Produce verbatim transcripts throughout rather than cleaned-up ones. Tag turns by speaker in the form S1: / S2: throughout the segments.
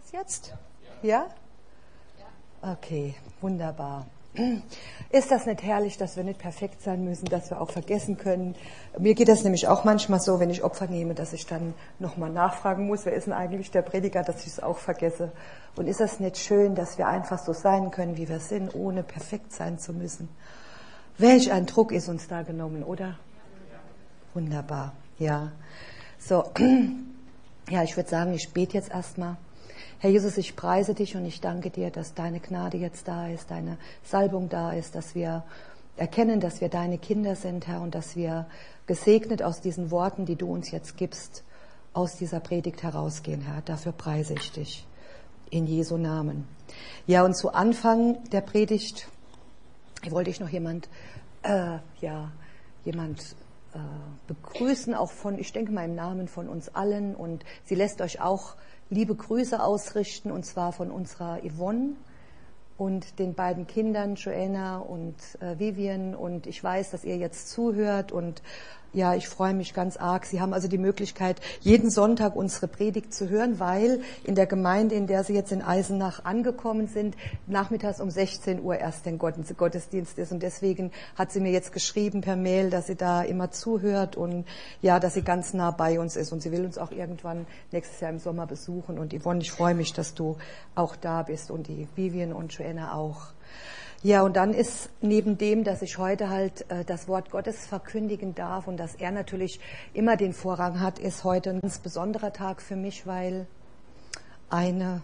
S1: Passt jetzt? Ja? Okay, wunderbar. Ist das nicht herrlich, dass wir nicht perfekt sein müssen, dass wir auch vergessen können? Mir geht das nämlich auch manchmal so, wenn ich Opfer nehme, dass ich dann nochmal nachfragen muss, wer ist denn eigentlich der Prediger, dass ich es auch vergesse. Und ist das nicht schön, dass wir einfach so sein können, wie wir sind, ohne perfekt sein zu müssen? Welch ein Druck ist uns da genommen, oder? Wunderbar, ja. So, ja, ich würde sagen, ich bete jetzt erstmal. Herr Jesus, ich preise dich und ich danke dir, dass deine Gnade jetzt da ist, deine Salbung da ist, dass wir erkennen, dass wir deine Kinder sind, Herr, und dass wir gesegnet aus diesen Worten, die du uns jetzt gibst, aus dieser Predigt herausgehen, Herr. Dafür preise ich dich. In Jesu Namen. Ja, und zu Anfang der Predigt wollte ich noch jemand, äh, ja, jemand äh, begrüßen, auch von, ich denke mal im Namen von uns allen, und sie lässt euch auch liebe Grüße ausrichten, und zwar von unserer Yvonne und den beiden Kindern, Joanna und äh, Vivian. Und ich weiß, dass ihr jetzt zuhört, und ja, ich freue mich ganz arg. Sie haben also die Möglichkeit, jeden Sonntag unsere Predigt zu hören, weil in der Gemeinde, in der Sie jetzt in Eisenach angekommen sind, nachmittags um sechzehn Uhr erst der Gottesdienst ist. Und deswegen hat sie mir jetzt geschrieben per Mail, dass sie da immer zuhört und ja, dass sie ganz nah bei uns ist. Und sie will uns auch irgendwann nächstes Jahr im Sommer besuchen. Und Yvonne, ich freue mich, dass du auch da bist, und die Vivian und Joanna auch. Ja, und dann ist neben dem, dass ich heute halt äh, das Wort Gottes verkündigen darf und dass er natürlich immer den Vorrang hat, ist heute ein ganz besonderer Tag für mich, weil eine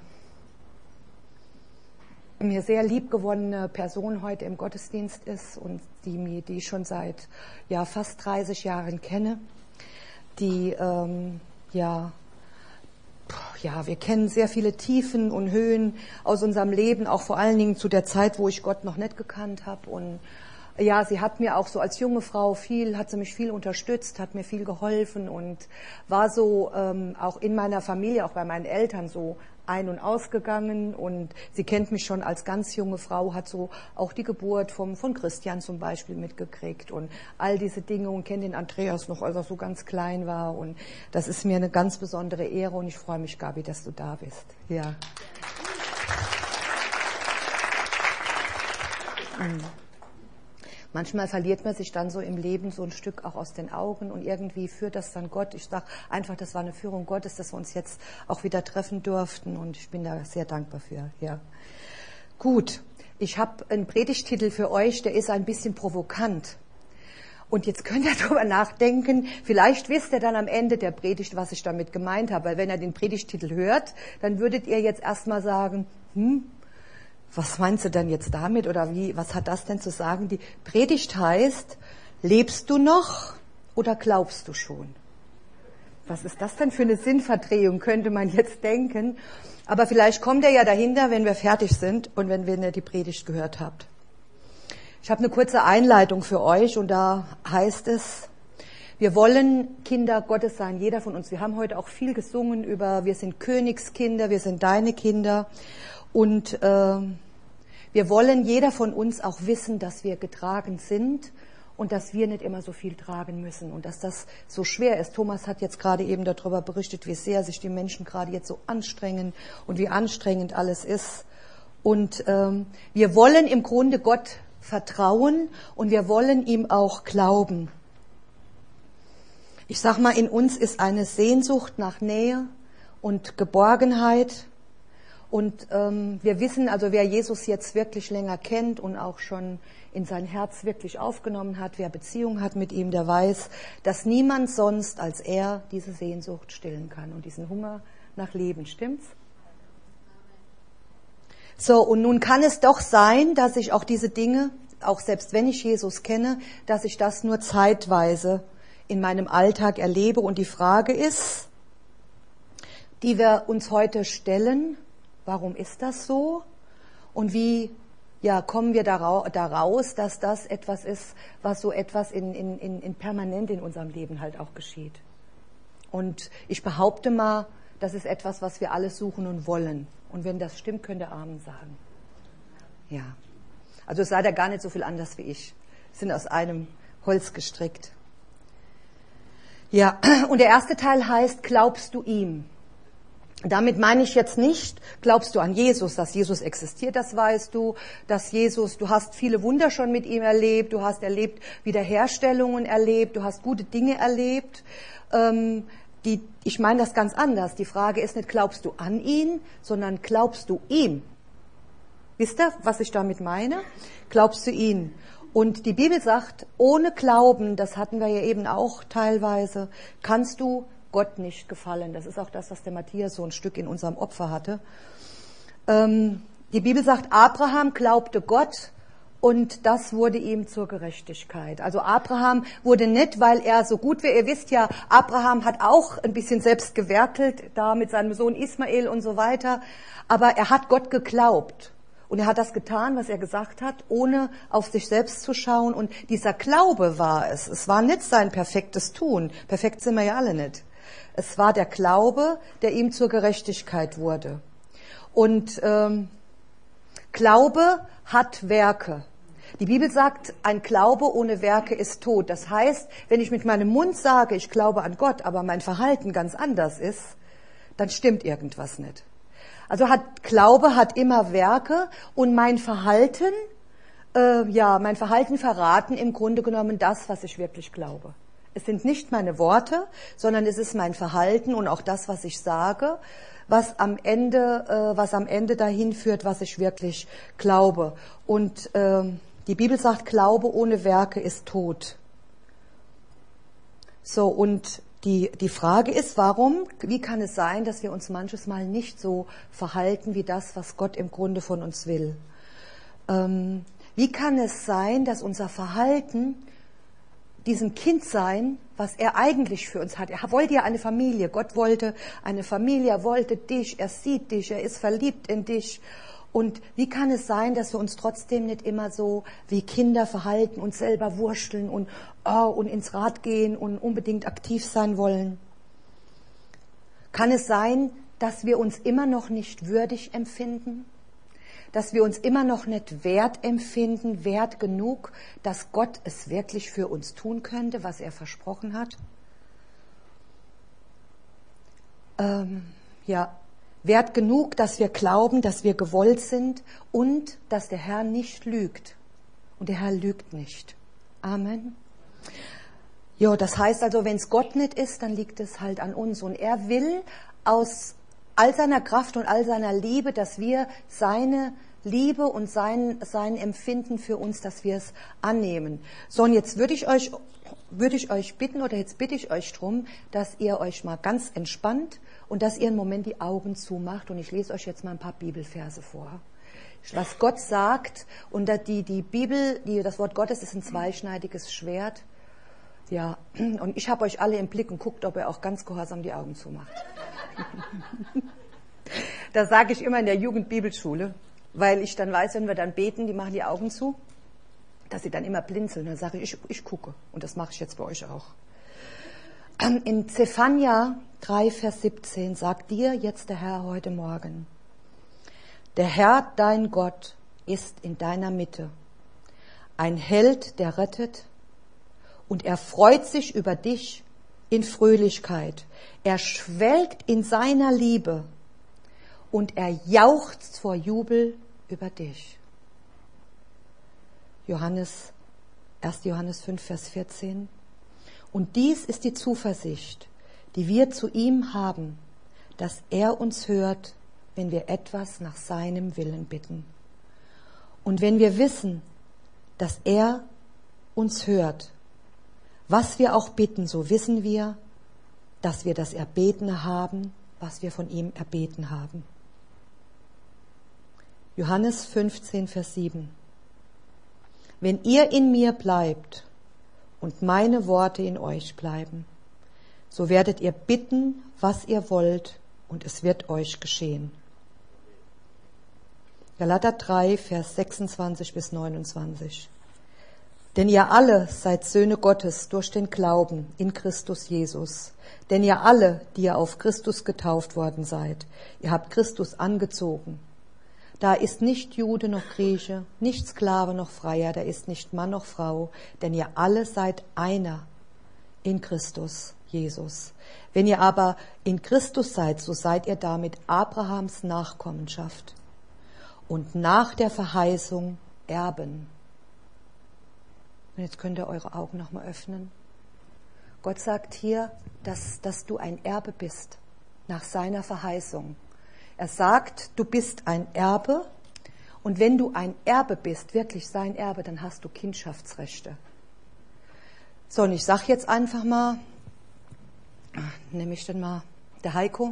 S1: mir sehr liebgewonnene Person heute im Gottesdienst ist und die mir, die ich schon seit ja fast dreißig Jahren kenne, die ähm, ja Ja, wir kennen sehr viele Tiefen und Höhen aus unserem Leben, auch vor allen Dingen zu der Zeit, wo ich Gott noch nicht gekannt habe. Und ja, sie hat mir auch so als junge Frau viel, hat sie mich viel unterstützt, hat mir viel geholfen und war so ähm, auch in meiner Familie, auch bei meinen Eltern so ein- und ausgegangen. Und sie kennt mich schon als ganz junge Frau, hat so auch die Geburt vom, von Christian zum Beispiel mitgekriegt und all diese Dinge, und kennt den Andreas noch, als er so ganz klein war. Und das ist mir eine ganz besondere Ehre, und ich freue mich, Gabi, dass du da bist. Ja. Mhm. Manchmal verliert man sich dann so im Leben so ein Stück auch aus den Augen, und irgendwie führt das dann Gott. Ich sage einfach, das war eine Führung Gottes, dass wir uns jetzt auch wieder treffen durften, und ich bin da sehr dankbar für. Ja. Gut, ich habe einen Predigtitel für euch, der ist ein bisschen provokant. Und jetzt könnt ihr darüber nachdenken, vielleicht wisst ihr dann am Ende der Predigt, was ich damit gemeint habe. Weil wenn ihr den Predigtitel hört, dann würdet ihr jetzt erstmal sagen, hm, was meinst du denn jetzt damit, oder wie, was hat das denn zu sagen? Die Predigt heißt, lebst du noch oder glaubst du schon? Was ist das denn für eine Sinnverdrehung, könnte man jetzt denken. Aber vielleicht kommt ihr ja dahinter, wenn wir fertig sind und wenn ihr die Predigt gehört habt. Ich habe eine kurze Einleitung für euch, und da heißt es, wir wollen Kinder Gottes sein, jeder von uns. Wir haben heute auch viel gesungen über, wir sind Königskinder, wir sind deine Kinder. Und äh, wir wollen jeder von uns auch wissen, dass wir getragen sind und dass wir nicht immer so viel tragen müssen und dass das so schwer ist. Thomas hat jetzt gerade eben darüber berichtet, wie sehr sich die Menschen gerade jetzt so anstrengen und wie anstrengend alles ist. Und ähm, wir wollen im Grunde Gott vertrauen, und wir wollen ihm auch glauben. Ich sag mal, in uns ist eine Sehnsucht nach Nähe und Geborgenheit. Und ähm, wir wissen, also wer Jesus jetzt wirklich länger kennt und auch schon in sein Herz wirklich aufgenommen hat, wer Beziehung hat mit ihm, der weiß, dass niemand sonst als er diese Sehnsucht stillen kann und diesen Hunger nach Leben. Stimmt's? So, und nun kann es doch sein, dass ich auch diese Dinge, auch selbst wenn ich Jesus kenne, dass ich das nur zeitweise in meinem Alltag erlebe. Und die Frage ist, die wir uns heute stellen, warum ist das so? Und wie ja, kommen wir daraus, dass das etwas ist, was so etwas in, in, in, in permanent in unserem Leben halt auch geschieht? Und ich behaupte mal, das ist etwas, was wir alle suchen und wollen. Und wenn das stimmt, könnt ihr Amen sagen. Ja. Also es seid ihr gar nicht so viel anders wie ich. Wir sind aus einem Holz gestrickt. Ja, und der erste Teil heißt, glaubst du ihm? Damit meine ich jetzt nicht, glaubst du an Jesus, dass Jesus existiert, das weißt du, dass Jesus, du hast viele Wunder schon mit ihm erlebt, du hast erlebt, Wiederherstellungen erlebt, du hast gute Dinge erlebt. Ähm, die, ich meine das ganz anders. Die Frage ist nicht, glaubst du an ihn, sondern glaubst du ihm? Wisst ihr, was ich damit meine? Glaubst du ihn? Und die Bibel sagt, ohne Glauben, das hatten wir ja eben auch teilweise, kannst du Gott nicht gefallen. Das ist auch das, was der Matthias so ein Stück in unserem Opfer hatte. Ähm, die Bibel sagt, Abraham glaubte Gott und das wurde ihm zur Gerechtigkeit. Also Abraham wurde nicht, weil er so gut war. Ihr wisst ja, Abraham hat auch ein bisschen selbst gewerkelt, da mit seinem Sohn Ismael und so weiter. Aber er hat Gott geglaubt. Und er hat das getan, was er gesagt hat, ohne auf sich selbst zu schauen. Und dieser Glaube war es. Es war nicht sein perfektes Tun. Perfekt sind wir ja alle nicht. Es war der Glaube, der ihm zur Gerechtigkeit wurde. Und ähm, Glaube hat Werke. Die Bibel sagt, ein Glaube ohne Werke ist tot. Das heißt, wenn ich mit meinem Mund sage, ich glaube an Gott, aber mein Verhalten ganz anders ist, dann stimmt irgendwas nicht. Also hat Glaube hat immer Werke und mein Verhalten, äh, ja, mein Verhalten verraten im Grunde genommen das, was ich wirklich glaube. Es sind nicht meine Worte, sondern es ist mein Verhalten und auch das, was ich sage, was am Ende, äh, was am Ende dahin führt, was ich wirklich glaube. Und äh, die Bibel sagt, Glaube ohne Werke ist tot. So, und die, die Frage ist, warum, wie kann es sein, dass wir uns manches Mal nicht so verhalten wie das, was Gott im Grunde von uns will? Ähm, wie kann es sein, dass unser Verhalten diesem Kind sein, was er eigentlich für uns hat? Er wollte ja eine Familie. Gott wollte eine Familie, er wollte dich, er sieht dich, er ist verliebt in dich. Und wie kann es sein, dass wir uns trotzdem nicht immer so wie Kinder verhalten, uns selber wursteln und, oh, und ins Rad gehen und unbedingt aktiv sein wollen? Kann es sein, dass wir uns immer noch nicht würdig empfinden? Dass wir uns immer noch nicht wert empfinden, wert genug, dass Gott es wirklich für uns tun könnte, was er versprochen hat? Ähm, ja. Wert genug, dass wir glauben, dass wir gewollt sind und dass der Herr nicht lügt. Und der Herr lügt nicht. Amen. Jo, das heißt also, wenn es Gott nicht ist, dann liegt es halt an uns. Und er will aus all seiner Kraft und all seiner Liebe, dass wir seine Liebe und sein, sein Empfinden für uns, dass wir es annehmen. So, und jetzt würde ich euch, würde ich euch bitten, oder jetzt bitte ich euch drum, dass ihr euch mal ganz entspannt und dass ihr einen Moment die Augen zumacht. Und ich lese euch jetzt mal ein paar Bibelverse vor. Was Gott sagt, und die, die Bibel, die, das Wort Gottes ist ein zweischneidiges Schwert. Ja, und ich habe euch alle im Blick und guckt, ob ihr auch ganz gehorsam die Augen zumacht. Das sage ich immer in der Jugendbibelschule, weil ich dann weiß, wenn wir dann beten, die machen die Augen zu, dass sie dann immer blinzeln. Dann sage ich, ich, ich gucke. Und das mache ich jetzt bei euch auch. In Zephania drei, Vers siebzehn sagt dir jetzt der Herr heute Morgen: Der Herr, dein Gott, ist in deiner Mitte, ein Held, der rettet, und er freut sich über dich in Fröhlichkeit. Er schwelgt in seiner Liebe und er jauchzt vor Jubel über dich. Johannes, erster Johannes fünf, Vers vierzehn. Und dies ist die Zuversicht, die wir zu ihm haben, dass er uns hört, wenn wir etwas nach seinem Willen bitten. Und wenn wir wissen, dass er uns hört, was wir auch bitten, so wissen wir, dass wir das Erbetene haben, was wir von ihm erbeten haben. Johannes fünfzehn, Vers sieben. Wenn ihr in mir bleibt und meine Worte in euch bleiben, so werdet ihr bitten, was ihr wollt, und es wird euch geschehen. Galater drei, Vers sechsundzwanzig bis neunundzwanzig. Denn ihr alle seid Söhne Gottes durch den Glauben in Christus Jesus. Denn ihr alle, die ihr auf Christus getauft worden seid, ihr habt Christus angezogen. Da ist nicht Jude noch Grieche, nicht Sklave noch Freier, da ist nicht Mann noch Frau, denn ihr alle seid einer in Christus. Jesus. Wenn ihr aber in Christus seid, so seid ihr damit Abrahams Nachkommenschaft und nach der Verheißung Erben. Und jetzt könnt ihr eure Augen nochmal öffnen. Gott sagt hier, dass, dass du ein Erbe bist, nach seiner Verheißung. Er sagt, du bist ein Erbe, und wenn du ein Erbe bist, wirklich sein Erbe, dann hast du Kindschaftsrechte. So, und ich sage jetzt einfach mal, nehme ich denn mal der Heiko.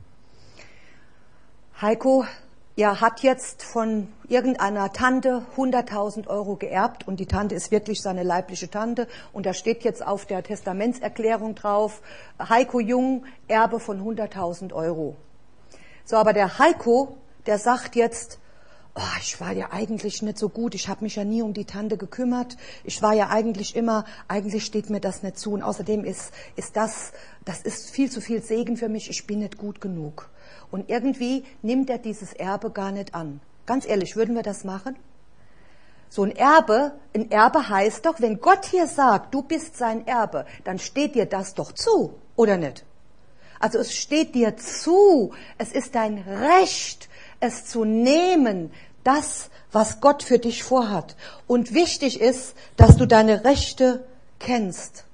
S1: Heiko, ja, hat jetzt von irgendeiner Tante hunderttausend Euro geerbt und die Tante ist wirklich seine leibliche Tante und da steht jetzt auf der Testamentserklärung drauf, Heiko Jung, Erbe von hunderttausend Euro. So, aber der Heiko, der sagt jetzt, oh, ich war ja eigentlich nicht so gut, ich habe mich ja nie um die Tante gekümmert, ich war ja eigentlich immer, eigentlich steht mir das nicht zu und außerdem ist, ist das, das ist viel zu viel Segen für mich, ich bin nicht gut genug. Und irgendwie nimmt er dieses Erbe gar nicht an. Ganz ehrlich, würden wir das machen? So ein Erbe, ein Erbe heißt doch, wenn Gott hier sagt, du bist sein Erbe, dann steht dir das doch zu, oder nicht? Also es steht dir zu, es ist dein Recht, es zu nehmen, das, was Gott für dich vorhat. Und wichtig ist, dass du deine Rechte kennst.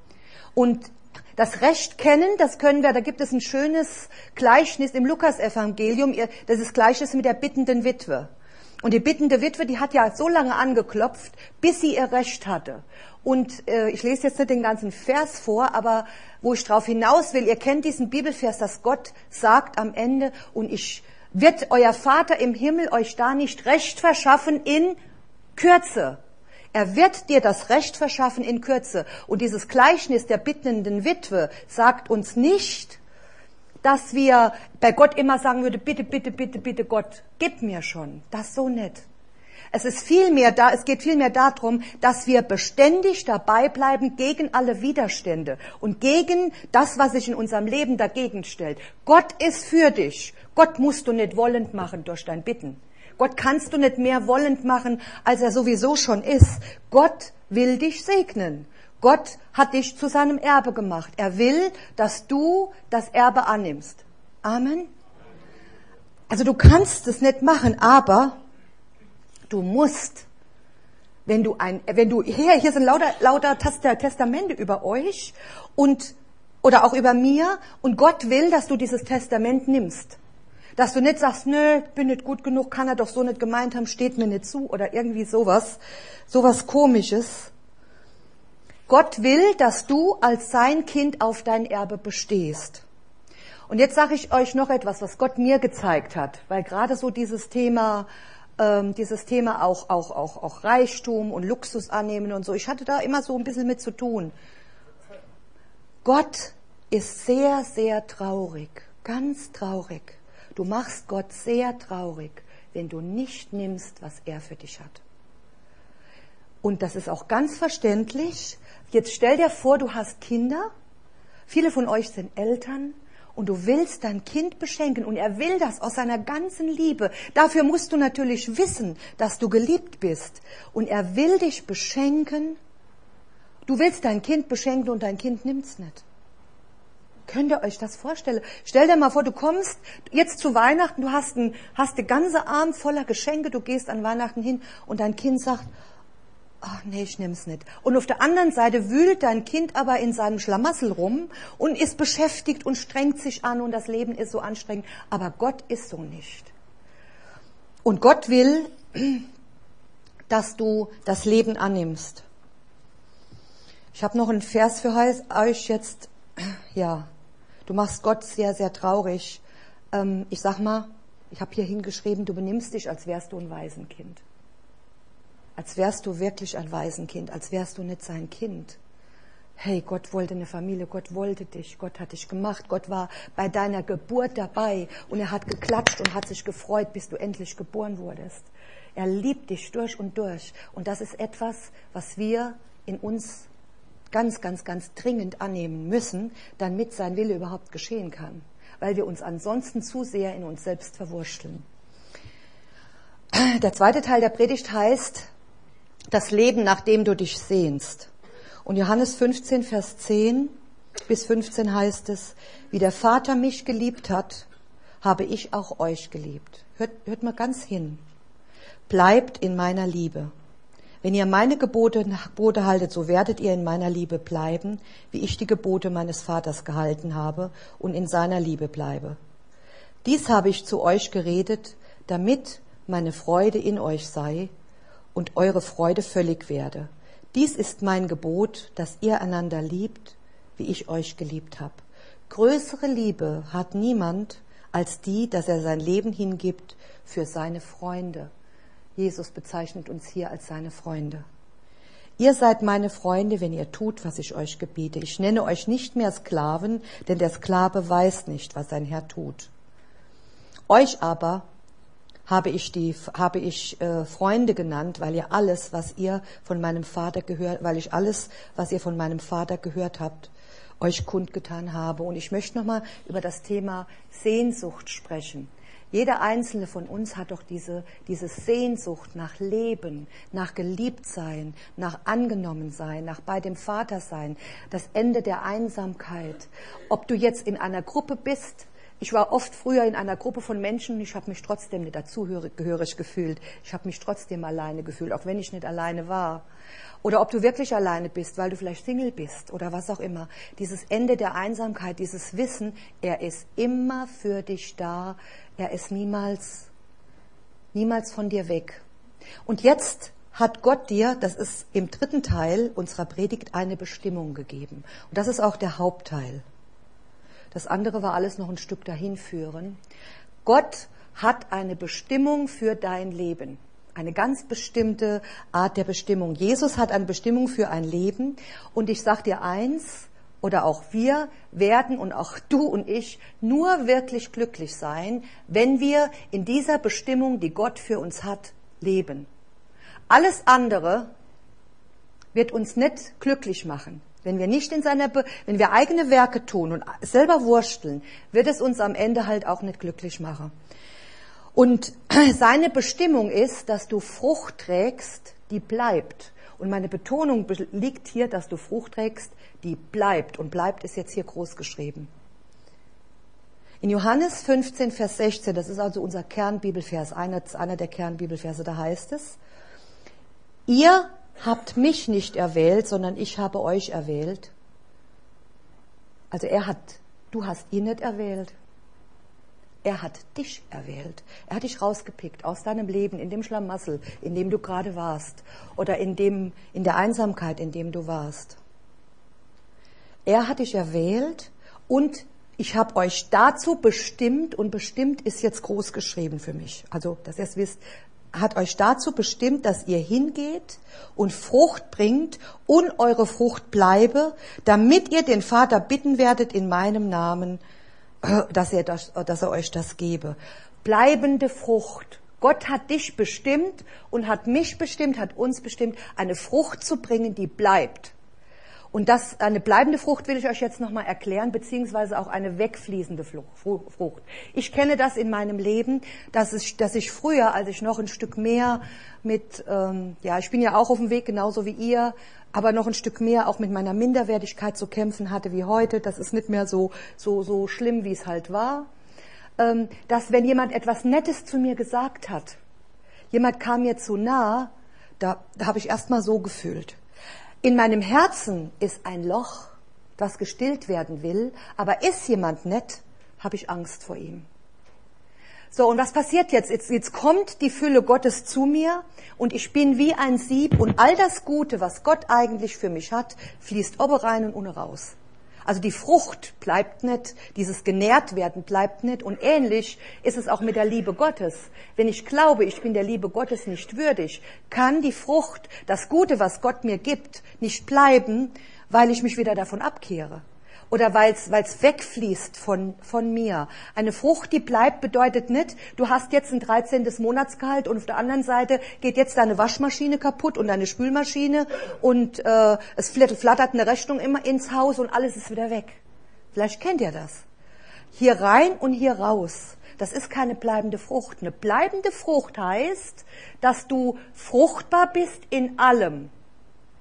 S1: Und das Recht kennen, das können wir, da gibt es ein schönes Gleichnis im Lukasevangelium, das ist Gleichnis mit der bittenden Witwe. Und die bittende Witwe, die hat ja so lange angeklopft, bis sie ihr Recht hatte. Und äh, ich lese jetzt nicht den ganzen Vers vor, aber wo ich drauf hinaus will, ihr kennt diesen Bibelvers, dass Gott sagt am Ende, und ich wird euer Vater im Himmel euch da nicht Recht verschaffen in Kürze. Er wird dir das Recht verschaffen in Kürze. Und dieses Gleichnis der bittenden Witwe sagt uns nicht, dass wir bei Gott immer sagen würden, bitte, bitte, bitte, bitte Gott, gib mir schon. Das so nicht. Es ist vielmehr da, es geht vielmehr darum, dass wir beständig dabei bleiben gegen alle Widerstände und gegen das, was sich in unserem Leben dagegen stellt. Gott ist für dich. Gott musst du nicht wollend machen durch dein Bitten. Gott kannst du nicht mehr wollend machen, als er sowieso schon ist. Gott will dich segnen. Gott hat dich zu seinem Erbe gemacht. Er will, dass du das Erbe annimmst. Amen. Also du kannst es nicht machen, aber du musst, wenn du ein, wenn du hier, hier sind lauter, lauter Testamente über euch und oder auch über mir und Gott will, dass du dieses Testament nimmst. Dass du nicht sagst, nö, bin nicht gut genug, kann er doch so nicht gemeint haben, steht mir nicht zu oder irgendwie sowas, sowas Komisches. Gott will, dass du als sein Kind auf dein Erbe bestehst. Und jetzt sage ich euch noch etwas, was Gott mir gezeigt hat, weil gerade so dieses Thema, ähm, dieses Thema auch, auch, auch, auch Reichtum und Luxus annehmen und so, ich hatte da immer so ein bisschen mit zu tun. Gott ist sehr, sehr traurig, ganz traurig. Du machst Gott sehr traurig, wenn du nicht nimmst, was er für dich hat. Und das ist auch ganz verständlich. Jetzt stell dir vor, du hast Kinder. Viele von euch sind Eltern und du willst dein Kind beschenken und er will das aus seiner ganzen Liebe. Dafür musst du natürlich wissen, dass du geliebt bist und er will dich beschenken. Du willst dein Kind beschenken und dein Kind nimmt's nicht. Könnt ihr euch das vorstellen? Stell dir mal vor, du kommst jetzt zu Weihnachten, du hast, ein, hast den ganzen Arm voller Geschenke, du gehst an Weihnachten hin und dein Kind sagt, ach nee, ich nehm's nicht. Und auf der anderen Seite wühlt dein Kind aber in seinem Schlamassel rum und ist beschäftigt und strengt sich an und das Leben ist so anstrengend. Aber Gott ist so nicht. Und Gott will, dass du das Leben annimmst. Ich habe noch einen Vers für euch jetzt, ja. Du machst Gott sehr, sehr traurig. Ähm, ich sag mal, ich habe hier hingeschrieben, du benimmst dich, als wärst du ein Waisenkind. Als wärst du wirklich ein Waisenkind, als wärst du nicht sein Kind. Hey, Gott wollte eine Familie, Gott wollte dich, Gott hat dich gemacht, Gott war bei deiner Geburt dabei und er hat geklatscht und hat sich gefreut, bis du endlich geboren wurdest. Er liebt dich durch und durch und das ist etwas, was wir in uns ganz, ganz, ganz dringend annehmen müssen, damit sein Wille überhaupt geschehen kann, weil wir uns ansonsten zu sehr in uns selbst verwurschteln. Der zweite Teil der Predigt heißt, das Leben, nach dem du dich sehnst. Und Johannes fünfzehn, Vers zehn, bis fünfzehn heißt es, wie der Vater mich geliebt hat, habe ich auch euch geliebt. Hört, hört mal ganz hin. Bleibt in meiner Liebe. Wenn ihr meine Gebote, Gebote haltet, so werdet ihr in meiner Liebe bleiben, wie ich die Gebote meines Vaters gehalten habe und in seiner Liebe bleibe. Dies habe ich zu euch geredet, damit meine Freude in euch sei und eure Freude völlig werde. Dies ist mein Gebot, dass ihr einander liebt, wie ich euch geliebt habe. Größere Liebe hat niemand als die, dass er sein Leben hingibt für seine Freunde. Jesus bezeichnet uns hier als seine Freunde. Ihr seid meine Freunde, wenn ihr tut, was ich euch gebiete. Ich nenne euch nicht mehr Sklaven, denn der Sklave weiß nicht, was sein Herr tut. Euch aber habe ich die, habe ich äh, Freunde genannt, weil ihr alles, was ihr von meinem Vater gehört, weil ich alles, was ihr von meinem Vater gehört habt, euch kundgetan habe. Und ich möchte nochmal über das Thema Sehnsucht sprechen. Jeder einzelne von uns hat doch diese, diese Sehnsucht nach Leben, nach Geliebtsein, nach Angenommensein, nach bei dem Vater sein, das Ende der Einsamkeit. Ob du jetzt in einer Gruppe bist, ich war oft früher in einer Gruppe von Menschen, ich habe mich trotzdem nicht dazugehörig gefühlt, ich habe mich trotzdem alleine gefühlt, auch wenn ich nicht alleine war. Oder ob du wirklich alleine bist, weil du vielleicht Single bist oder was auch immer. Dieses Ende der Einsamkeit, dieses Wissen, er ist immer für dich da, er ist niemals, niemals von dir weg. Und jetzt hat Gott dir, das ist im dritten Teil unserer Predigt, eine Bestimmung gegeben. Und das ist auch der Hauptteil. Das andere war alles noch ein Stück dahin führen. Gott hat eine Bestimmung für dein Leben. Eine ganz bestimmte Art der Bestimmung. Jesus hat eine Bestimmung für ein Leben. Und ich sage dir eins, oder auch wir werden und auch du und ich nur wirklich glücklich sein, wenn wir in dieser Bestimmung, die Gott für uns hat, leben. Alles andere wird uns nicht glücklich machen. Wenn wir nicht in seiner, Be- wenn wir eigene Werke tun und selber wursteln, wird es uns am Ende halt auch nicht glücklich machen. Und seine Bestimmung ist, dass du Frucht trägst, die bleibt. Und meine Betonung liegt hier, dass du Frucht trägst, die bleibt. Und bleibt ist jetzt hier groß geschrieben. In Johannes fünfzehn, Vers sechzehn, das ist also unser Kernbibelvers, einer, einer der Kernbibelverse, da heißt es, ihr habt mich nicht erwählt, sondern ich habe euch erwählt. Also er hat, du hast ihn nicht erwählt. Er hat dich erwählt. Er hat dich rausgepickt aus deinem Leben, in dem Schlamassel, in dem du gerade warst, oder in dem, in der Einsamkeit, in dem du warst. Er hat dich erwählt und ich habe euch dazu bestimmt, und bestimmt ist jetzt groß geschrieben für mich, also dass ihr es wisst, hat euch dazu bestimmt, dass ihr hingeht und Frucht bringt und eure Frucht bleibe, damit ihr den Vater bitten werdet in meinem Namen, dass er, das, dass er euch das gebe. Bleibende Frucht. Gott hat dich bestimmt und hat mich bestimmt, hat uns bestimmt, eine Frucht zu bringen, die bleibt. Und das, eine bleibende Frucht will ich euch jetzt nochmal erklären, beziehungsweise auch eine wegfließende Frucht. Ich kenne das in meinem Leben, dass ich, dass ich früher, als ich noch ein Stück mehr mit, ähm, ja, ich bin ja auch auf dem Weg, genauso wie ihr, aber noch ein Stück mehr auch mit meiner Minderwertigkeit zu kämpfen hatte wie heute. Das ist nicht mehr so, so, so schlimm, wie es halt war. Ähm, dass wenn jemand etwas Nettes zu mir gesagt hat, jemand kam mir zu nah, da, da habe ich erst mal so gefühlt. In meinem Herzen ist ein Loch, das gestillt werden will, aber ist jemand nett, habe ich Angst vor ihm. So, und was passiert jetzt? jetzt? Jetzt kommt die Fülle Gottes zu mir und ich bin wie ein Sieb und all das Gute, was Gott eigentlich für mich hat, fließt oben rein und unten raus. Also die Frucht bleibt nicht, dieses Genährtwerden bleibt nicht und ähnlich ist es auch mit der Liebe Gottes. Wenn ich glaube, ich bin der Liebe Gottes nicht würdig, kann die Frucht, das Gute, was Gott mir gibt, nicht bleiben, weil ich mich wieder davon abkehre. Oder weil es wegfließt von, von mir. Eine Frucht, die bleibt, bedeutet nicht, du hast jetzt ein dreizehntes Monatsgehalt und auf der anderen Seite geht jetzt deine Waschmaschine kaputt und deine Spülmaschine und äh, es flattert eine Rechnung immer ins Haus und alles ist wieder weg. Vielleicht kennt ihr das. Hier rein und hier raus. Das ist keine bleibende Frucht. Eine bleibende Frucht heißt, dass du fruchtbar bist in allem.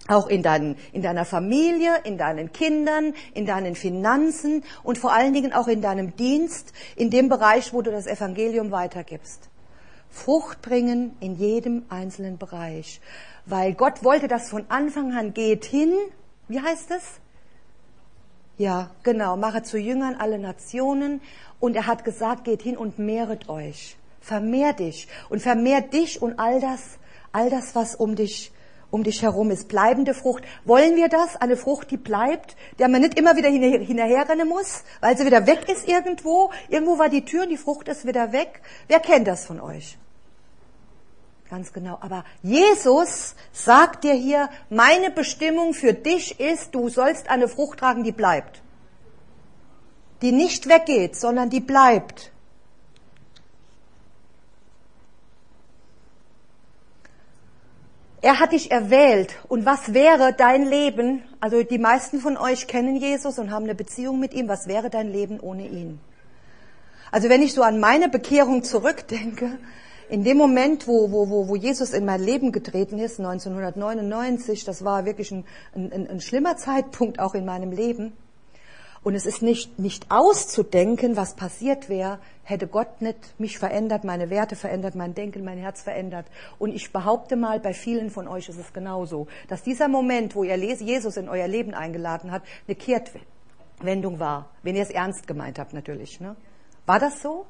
S1: Auch in, deinen, in deiner Familie, in deinen Kindern, in deinen Finanzen und vor allen Dingen auch in deinem Dienst, in dem Bereich, wo du das Evangelium weitergibst. Frucht bringen in jedem einzelnen Bereich. Weil Gott wollte das von Anfang an, geht hin, wie heißt es? Ja, genau, mache zu Jüngern alle Nationen. Und er hat gesagt, geht hin und mehret euch. Vermehr dich und vermehr dich und all das, all das, was um dich um dich herum ist. Bleibende Frucht. Wollen wir das? Eine Frucht, die bleibt, der man nicht immer wieder hinterherrennen muss, weil sie wieder weg ist irgendwo. Irgendwo war die Tür und die Frucht ist wieder weg. Wer kennt das von euch? Ganz genau. Aber Jesus sagt dir hier, meine Bestimmung für dich ist, du sollst eine Frucht tragen, die bleibt. Die nicht weggeht, sondern die bleibt. Er hat dich erwählt. Und was wäre dein Leben? Also die meisten von euch kennen Jesus und haben eine Beziehung mit ihm. Was wäre dein Leben ohne ihn? Also wenn ich so an meine Bekehrung zurückdenke, in dem Moment, wo, wo, wo, wo Jesus in mein Leben getreten ist, neunzehnhundertneunundneunzig, das war wirklich ein, ein, ein schlimmer Zeitpunkt auch in meinem Leben. Und es ist nicht, nicht auszudenken, was passiert wäre, hätte Gott nicht mich verändert, meine Werte verändert, mein Denken, mein Herz verändert. Und ich behaupte mal, bei vielen von euch ist es genauso, dass dieser Moment, wo ihr Jesus in euer Leben eingeladen hat, eine Kehrtwendung war. Wenn ihr es ernst gemeint habt, natürlich. Ne? War das so?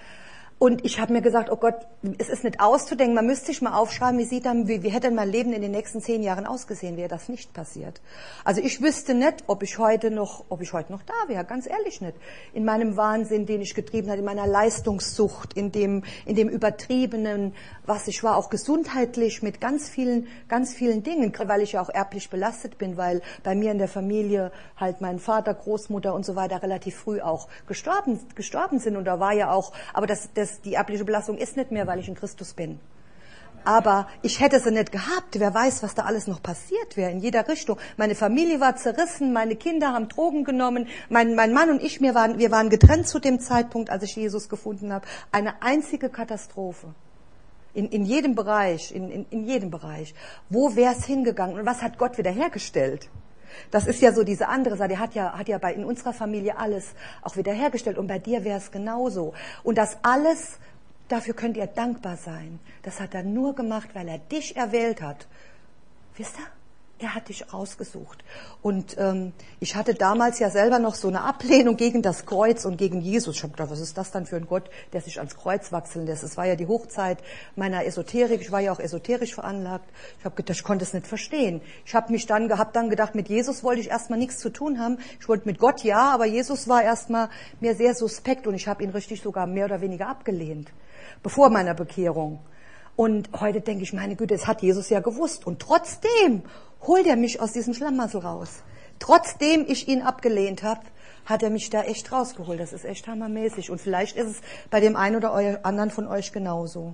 S1: Und ich habe mir gesagt, oh Gott, es ist nicht auszudenken, man müsste sich mal aufschreiben, wie sieht dann, wie, wie hätte mein Leben in den nächsten zehn Jahren ausgesehen, wäre das nicht passiert. Also ich wüsste nicht, ob ich heute noch, ob ich heute noch da wäre, ganz ehrlich nicht. In meinem Wahnsinn, den ich getrieben habe, in meiner Leistungssucht, in dem, in dem übertriebenen, was ich war, auch gesundheitlich mit ganz vielen, ganz vielen Dingen, weil ich ja auch erblich belastet bin, weil bei mir in der Familie halt mein Vater, Großmutter und so weiter relativ früh auch gestorben, gestorben sind und da war ja auch, aber das, das die erbliche Belastung ist nicht mehr, weil ich in Christus bin. Aber ich hätte sie nicht gehabt. Wer weiß, was da alles noch passiert wäre, in jeder Richtung. Meine Familie war zerrissen, meine Kinder haben Drogen genommen, mein, mein Mann und ich, wir waren, wir waren getrennt zu dem Zeitpunkt, als ich Jesus gefunden habe. Eine einzige Katastrophe. In, in jedem Bereich, in, in, in jedem Bereich. Wo wäre es hingegangen und was hat Gott wiederhergestellt? Das ist ja so diese andere Seite. Er hat ja, hat ja bei, in unserer Familie alles auch wiederhergestellt. Und bei dir wäre es genauso. Und das alles, dafür könnt ihr dankbar sein. Das hat er nur gemacht, weil er dich erwählt hat. Wisst ihr? Er hat dich ausgesucht. Und ähm, ich hatte damals ja selber noch so eine Ablehnung gegen das Kreuz und gegen Jesus. Ich habe gedacht, was ist das dann für ein Gott, der sich ans Kreuz wachseln lässt? Es war ja die Hochzeit meiner Esoterik. Ich war ja auch esoterisch veranlagt. Ich habe gedacht, ich konnte es nicht verstehen. Ich habe mich dann, hab dann gedacht, mit Jesus wollte ich erstmal nichts zu tun haben. Ich wollte mit Gott ja, aber Jesus war erstmal mir sehr suspekt und ich habe ihn richtig sogar mehr oder weniger abgelehnt, bevor meiner Bekehrung. Und heute denke ich, meine Güte, das hat Jesus ja gewusst. Und trotzdem holt er mich aus diesem Schlamassel raus. Trotzdem ich ihn abgelehnt habe, hat er mich da echt rausgeholt. Das ist echt hammermäßig. Und vielleicht ist es bei dem einen oder anderen von euch genauso.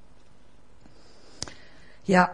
S1: Ja.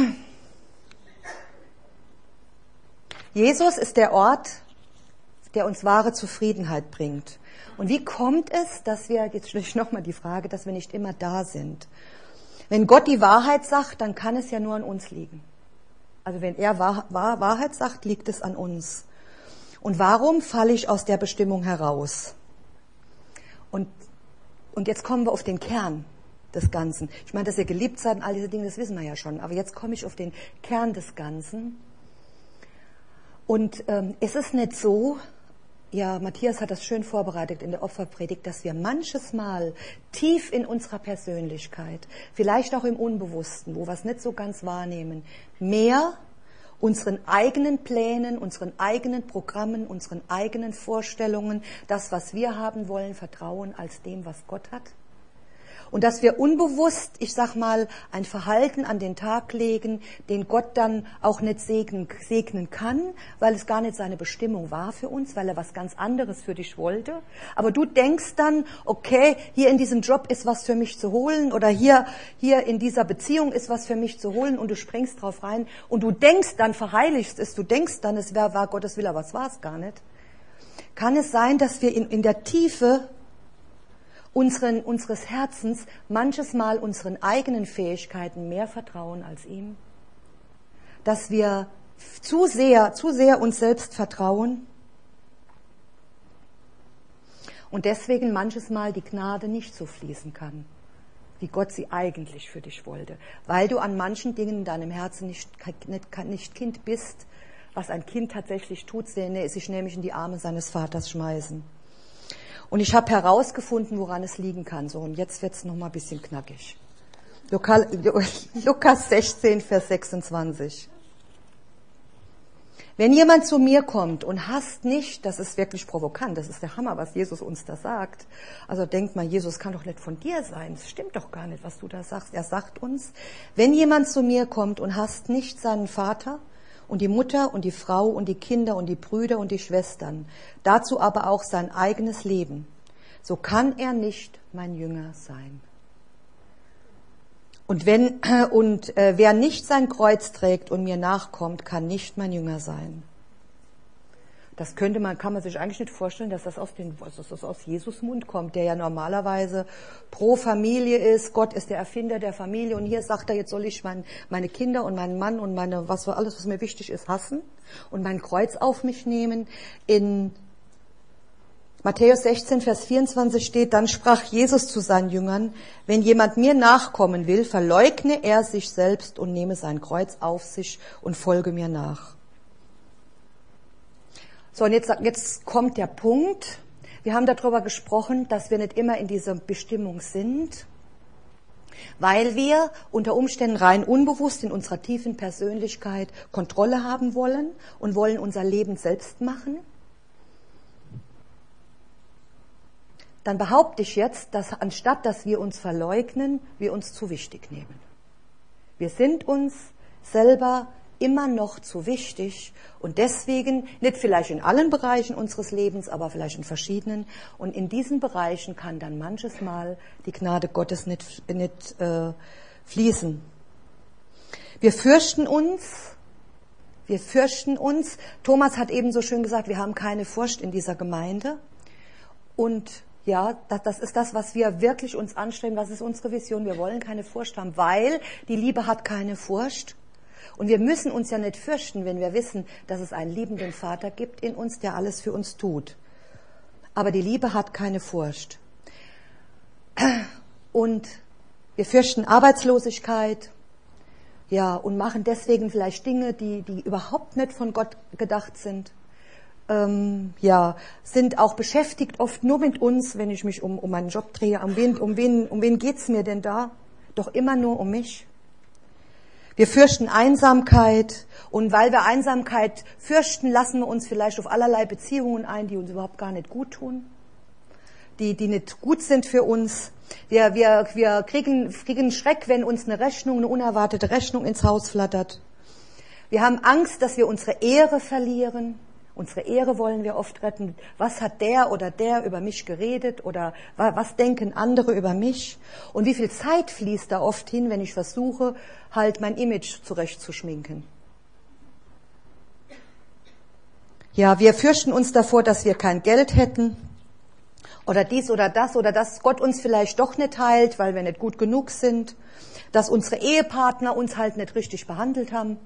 S1: Jesus ist der Ort, der uns wahre Zufriedenheit bringt. Und wie kommt es, dass wir, jetzt stelle ich nochmal die Frage, dass wir nicht immer da sind? Wenn Gott die Wahrheit sagt, dann kann es ja nur an uns liegen. Also wenn er Wahr, Wahr, Wahrheit sagt, liegt es an uns. Und warum falle ich aus der Bestimmung heraus? Und, und jetzt kommen wir auf den Kern des Ganzen. Ich meine, dass ihr geliebt seid und all diese Dinge, das wissen wir ja schon. Aber jetzt komme ich auf den Kern des Ganzen. Und ähm, es ist nicht so, ja, Matthias hat das schön vorbereitet in der Opferpredigt, dass wir manches Mal tief in unserer Persönlichkeit, vielleicht auch im Unbewussten, wo wir es nicht so ganz wahrnehmen, mehr unseren eigenen Plänen, unseren eigenen Programmen, unseren eigenen Vorstellungen, das, was wir haben wollen, vertrauen als dem, was Gott hat. Und dass wir unbewusst, ich sag mal, ein Verhalten an den Tag legen, den Gott dann auch nicht segnen, segnen kann, weil es gar nicht seine Bestimmung war für uns, weil er was ganz anderes für dich wollte. Aber du denkst dann, okay, hier in diesem Job ist was für mich zu holen oder hier, hier in dieser Beziehung ist was für mich zu holen und du springst drauf rein und du denkst dann, verheiligst es, du denkst dann, es wär, war Gottes Wille, aber es war es gar nicht. Kann es sein, dass wir in, in der Tiefe Unseren, unseres Herzens manches Mal unseren eigenen Fähigkeiten mehr vertrauen als ihm? Dass wir zu sehr, zu sehr uns selbst vertrauen und deswegen manches Mal die Gnade nicht so fließen kann, wie Gott sie eigentlich für dich wollte, weil du an manchen Dingen in deinem Herzen nicht, nicht, nicht Kind bist, was ein Kind tatsächlich tut, sich nämlich in die Arme seines Vaters schmeißen. Und ich habe herausgefunden, woran es liegen kann. So, und jetzt wird's noch mal ein bisschen knackig. Lukas sechzehn, Vers sechsundzwanzig. Wenn jemand zu mir kommt und hasst nicht, das ist wirklich provokant, das ist der Hammer, was Jesus uns da sagt. Also denkt mal, Jesus kann doch nicht von dir sein, es stimmt doch gar nicht, was du da sagst. Er sagt uns, wenn jemand zu mir kommt und hasst nicht seinen Vater und die Mutter und die Frau und die Kinder und die Brüder und die Schwestern, dazu aber auch sein eigenes Leben, so kann er nicht mein Jünger sein. Und wenn und äh, wer nicht sein Kreuz trägt und mir nachkommt, kann nicht mein Jünger sein. Das könnte man, kann man sich eigentlich nicht vorstellen, dass das aus den, dass das aus Jesus Mund kommt, der ja normalerweise pro Familie ist. Gott ist der Erfinder der Familie und hier sagt er, jetzt soll ich mein, meine Kinder und meinen Mann und meine, was alles, was mir wichtig ist, hassen und mein Kreuz auf mich nehmen. In Matthäus sechzehn, Vers vierundzwanzig steht, dann sprach Jesus zu seinen Jüngern, wenn jemand mir nachkommen will, verleugne er sich selbst und nehme sein Kreuz auf sich und folge mir nach. So, und jetzt, jetzt kommt der Punkt. Wir haben darüber gesprochen, dass wir nicht immer in dieser Bestimmung sind, weil wir unter Umständen rein unbewusst in unserer tiefen Persönlichkeit Kontrolle haben wollen und wollen unser Leben selbst machen. Dann behaupte ich jetzt, dass anstatt, dass wir uns verleugnen, wir uns zu wichtig nehmen. Wir sind uns selber immer noch zu wichtig und deswegen, nicht vielleicht in allen Bereichen unseres Lebens, aber vielleicht in verschiedenen. Und in diesen Bereichen kann dann manches Mal die Gnade Gottes nicht, nicht äh, fließen. Wir fürchten uns, wir fürchten uns. Thomas hat eben so schön gesagt, wir haben keine Furcht in dieser Gemeinde. Und ja, das, das ist das, was wir wirklich uns anstreben. Was ist unsere Vision? Wir wollen keine Furcht haben, weil die Liebe hat keine Furcht. Und wir müssen uns ja nicht fürchten, wenn wir wissen, dass es einen liebenden Vater gibt in uns, der alles für uns tut. Aber die Liebe hat keine Furcht. Und wir fürchten Arbeitslosigkeit, ja, und machen deswegen vielleicht Dinge, die, die überhaupt nicht von Gott gedacht sind. Ähm, ja, sind auch beschäftigt oft nur mit uns, wenn ich mich um, um meinen Job drehe. Um wen, um wen, um wen geht's mir denn da? Doch immer nur um mich. Wir fürchten Einsamkeit und weil wir Einsamkeit fürchten, lassen wir uns vielleicht auf allerlei Beziehungen ein, die uns überhaupt gar nicht gut tun, die, die nicht gut sind für uns. Wir, wir, wir kriegen, kriegen Schreck, wenn uns eine Rechnung, eine unerwartete Rechnung ins Haus flattert. Wir haben Angst, dass wir unsere Ehre verlieren. Unsere Ehre wollen wir oft retten. Was hat der oder der über mich geredet oder was denken andere über mich? Und wie viel Zeit fließt da oft hin, wenn ich versuche, halt mein Image zurechtzuschminken? Ja, wir fürchten uns davor, dass wir kein Geld hätten oder dies oder das oder dass Gott uns vielleicht doch nicht heilt, weil wir nicht gut genug sind, dass unsere Ehepartner uns halt nicht richtig behandelt haben.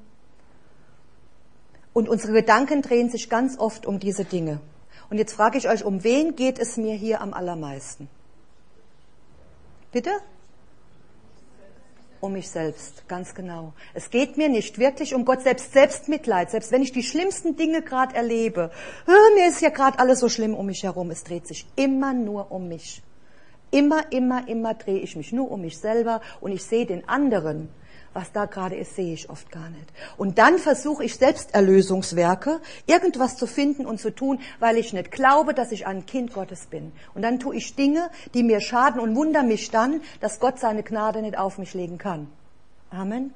S1: Und unsere Gedanken drehen sich ganz oft um diese Dinge. Und jetzt frage ich euch, um wen geht es mir hier am allermeisten? Bitte? Um mich selbst, ganz genau. Es geht mir nicht wirklich um Gott, selbst Selbstmitleid, selbst wenn ich die schlimmsten Dinge gerade erlebe. Mir ist ja gerade alles so schlimm um mich herum. Es dreht sich immer nur um mich. Immer, immer, immer drehe ich mich nur um mich selber und ich sehe den anderen. Was da gerade ist, sehe ich oft gar nicht. Und dann versuche ich Selbsterlösungswerke, irgendwas zu finden und zu tun, weil ich nicht glaube, dass ich ein Kind Gottes bin. Und dann tue ich Dinge, die mir schaden und wundere mich dann, dass Gott seine Gnade nicht auf mich legen kann. Amen.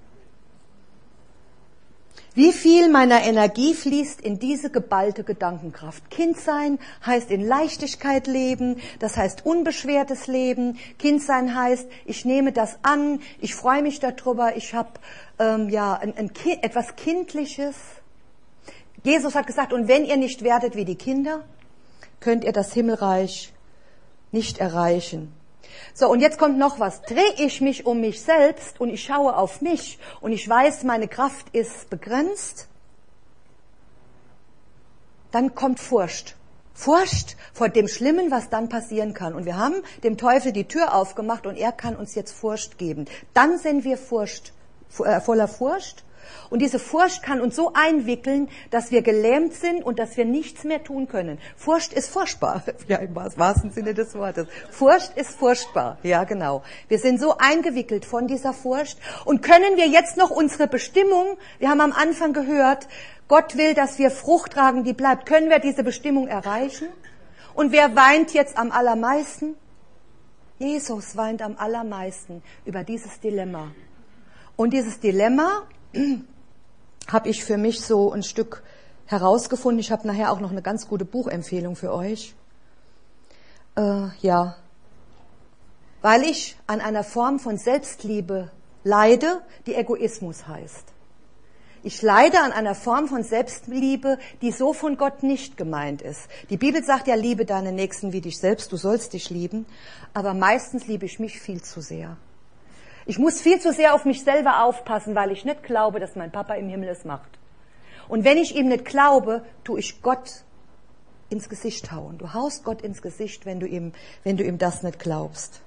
S1: Wie viel meiner Energie fließt in diese geballte Gedankenkraft? Kind sein heißt in Leichtigkeit leben, das heißt unbeschwertes Leben. Kind sein heißt, ich nehme das an, ich freue mich darüber, ich habe ähm, ja ein, ein Kind, etwas Kindliches. Jesus hat gesagt, und wenn ihr nicht werdet wie die Kinder, könnt ihr das Himmelreich nicht erreichen. So, und jetzt kommt noch was. Drehe ich mich um mich selbst und ich schaue auf mich und ich weiß, meine Kraft ist begrenzt, dann kommt Furcht. Furcht vor dem Schlimmen, was dann passieren kann. Und wir haben dem Teufel die Tür aufgemacht und er kann uns jetzt Furcht geben. Dann sind wir Furcht, äh, voller Furcht. Und diese Furcht kann uns so einwickeln, dass wir gelähmt sind und dass wir nichts mehr tun können. Furcht ist furchtbar, ja, im wahrsten Sinne des Wortes. Furcht ist furchtbar, ja genau. Wir sind so eingewickelt von dieser Furcht. Und können wir jetzt noch unsere Bestimmung, wir haben am Anfang gehört, Gott will, dass wir Frucht tragen, die bleibt. Können wir diese Bestimmung erreichen? Und wer weint jetzt am allermeisten? Jesus weint am allermeisten über dieses Dilemma. Und dieses Dilemma habe ich für mich so ein Stück herausgefunden. Ich habe nachher auch noch eine ganz gute Buchempfehlung für euch. Äh, ja, weil ich an einer Form von Selbstliebe leide, die Egoismus heißt. Ich leide an einer Form von Selbstliebe, die so von Gott nicht gemeint ist. Die Bibel sagt ja, liebe deinen Nächsten wie dich selbst, du sollst dich lieben. Aber meistens liebe ich mich viel zu sehr. Ich muss viel zu sehr auf mich selber aufpassen, weil ich nicht glaube, dass mein Papa im Himmel es macht. Und wenn ich ihm nicht glaube, tue ich Gott ins Gesicht hauen. Du haust Gott ins Gesicht, wenn du ihm, wenn du ihm das nicht glaubst.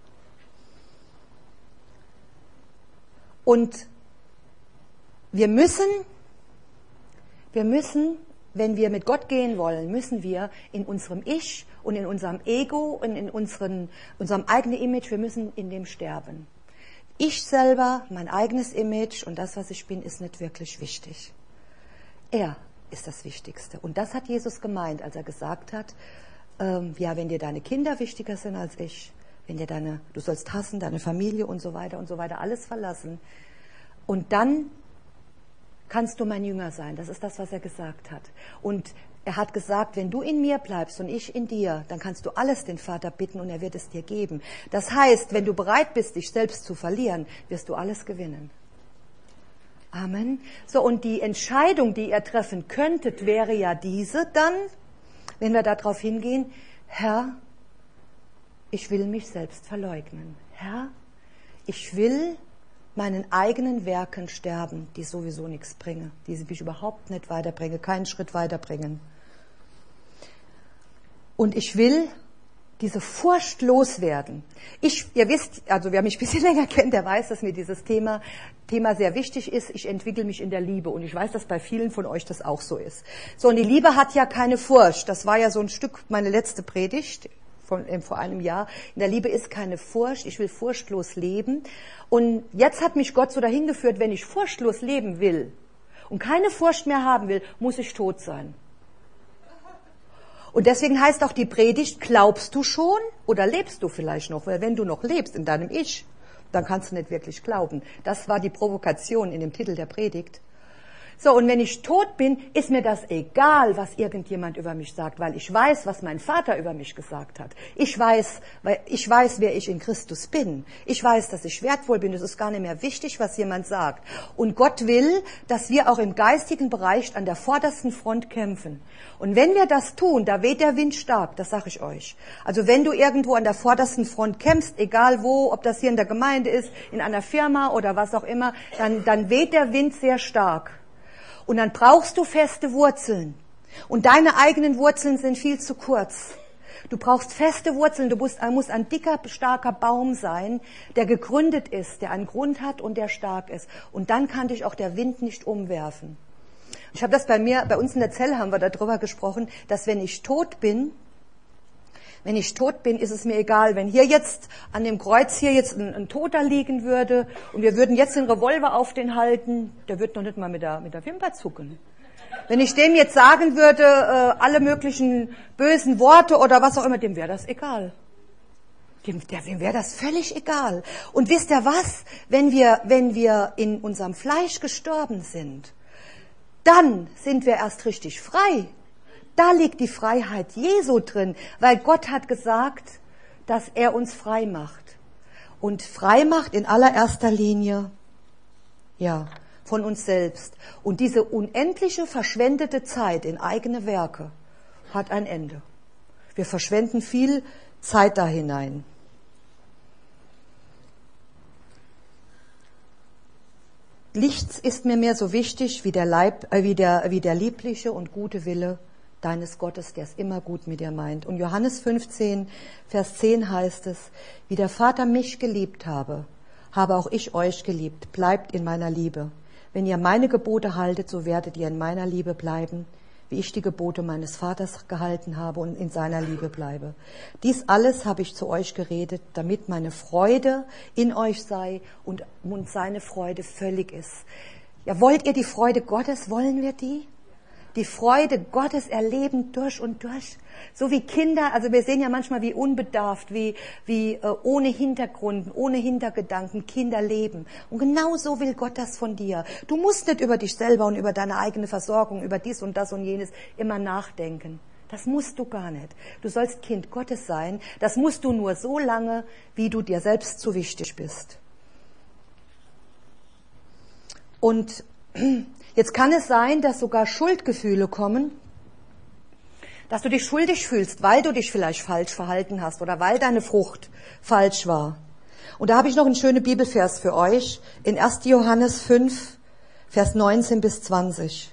S1: Und wir müssen, wir müssen, wenn wir mit Gott gehen wollen, müssen wir in unserem Ich und in unserem Ego und in unseren, unserem eigenen Image, wir müssen in dem sterben. Ich selber, mein eigenes Image und das, was ich bin, ist nicht wirklich wichtig. Er ist das Wichtigste. Und das hat Jesus gemeint, als er gesagt hat, ähm, ja, wenn dir deine Kinder wichtiger sind als ich, wenn dir deine, du sollst hassen, deine Familie und so weiter und so weiter, alles verlassen. Und dann kannst du mein Jünger sein. Das ist das, was er gesagt hat. Und er hat gesagt, wenn du in mir bleibst und ich in dir, dann kannst du alles den Vater bitten und er wird es dir geben. Das heißt, wenn du bereit bist, dich selbst zu verlieren, wirst du alles gewinnen. Amen. So, und die Entscheidung, die ihr treffen könntet, wäre ja diese dann, wenn wir darauf hingehen, Herr, ich will mich selbst verleugnen. Herr, ich will meinen eigenen Werken sterben, die sowieso nichts bringen, die mich überhaupt nicht weiterbringen, keinen Schritt weiterbringen. Und ich will diese Furcht loswerden. Ich, ihr wisst, also wer mich ein bisschen länger kennt, der weiß, dass mir dieses Thema, Thema sehr wichtig ist. Ich entwickle mich in der Liebe und ich weiß, dass bei vielen von euch das auch so ist. So, und die Liebe hat ja keine Furcht. Das war ja so ein Stück meine letzte Predigt von, äh, vor einem Jahr. In der Liebe ist keine Furcht. Ich will furchtlos leben. Und jetzt hat mich Gott so dahin geführt, wenn ich furchtlos leben will und keine Furcht mehr haben will, muss ich tot sein. Und deswegen heißt auch die Predigt, glaubst du schon oder lebst du vielleicht noch? Weil wenn du noch lebst in deinem Ich, dann kannst du nicht wirklich glauben. Das war die Provokation in dem Titel der Predigt. So, und wenn ich tot bin, ist mir das egal, was irgendjemand über mich sagt, weil ich weiß, was mein Vater über mich gesagt hat. Ich weiß, weil ich weiß, wer ich in Christus bin. Ich weiß, dass ich wertvoll bin. Es ist gar nicht mehr wichtig, was jemand sagt. Und Gott will, dass wir auch im geistigen Bereich an der vordersten Front kämpfen. Und wenn wir das tun, da weht der Wind stark, das sage ich euch. Also wenn du irgendwo an der vordersten Front kämpfst, egal wo, ob das hier in der Gemeinde ist, in einer Firma oder was auch immer, dann, dann weht der Wind sehr stark. Und dann brauchst du feste Wurzeln. Und deine eigenen Wurzeln sind viel zu kurz. Du brauchst feste Wurzeln. Du musst, musst ein dicker, starker Baum sein, der gegründet ist, der einen Grund hat und der stark ist. Und dann kann dich auch der Wind nicht umwerfen. Ich habe das bei mir, bei uns in der Zelle haben wir darüber gesprochen, dass wenn ich tot bin, Wenn ich tot bin, ist es mir egal. Wenn hier jetzt an dem Kreuz hier jetzt ein, ein Toter liegen würde und wir würden jetzt den Revolver auf den halten, der wird noch nicht mal mit der, mit der Wimper zucken. Wenn ich dem jetzt sagen würde, äh, alle möglichen bösen Worte oder was auch immer, dem wäre das egal. Dem, der, dem wäre das völlig egal. Und wisst ihr was? Wenn wir, wenn wir in unserem Fleisch gestorben sind, dann sind wir erst richtig frei. Da liegt die Freiheit Jesu drin, weil Gott hat gesagt, dass er uns frei macht. Und frei macht in allererster Linie, ja, von uns selbst. Und diese unendliche verschwendete Zeit in eigene Werke hat ein Ende. Wir verschwenden viel Zeit da hinein. nichts ist mir mehr so wichtig wie der, Leib, äh, wie, der, wie der liebliche und gute Wille deines Gottes, der es immer gut mit dir meint. Und Johannes fünfzehn, Vers zehn heißt es, wie der Vater mich geliebt habe, habe auch ich euch geliebt. Bleibt in meiner Liebe. Wenn ihr meine Gebote haltet, so werdet ihr in meiner Liebe bleiben, wie ich die Gebote meines Vaters gehalten habe und in seiner Liebe bleibe. Dies alles habe ich zu euch geredet, damit meine Freude in euch sei und, und seine Freude völlig ist. Ja, wollt ihr die Freude Gottes? Wollen wir die? Die Freude Gottes erleben durch und durch. So wie Kinder, also wir sehen ja manchmal, wie unbedarft, wie, wie äh, ohne Hintergrund, ohne Hintergedanken Kinder leben. Und genau so will Gott das von dir. Du musst nicht über dich selber und über deine eigene Versorgung, über dies und das und jenes immer nachdenken. Das musst du gar nicht. Du sollst Kind Gottes sein. Das musst du nur so lange, wie du dir selbst zu wichtig bist. Und jetzt kann es sein, dass sogar Schuldgefühle kommen, dass du dich schuldig fühlst, weil du dich vielleicht falsch verhalten hast oder weil deine Frucht falsch war. Und da habe ich noch einen schönen Bibelvers für euch in erster Johannes fünf, Vers neunzehn bis zwanzig.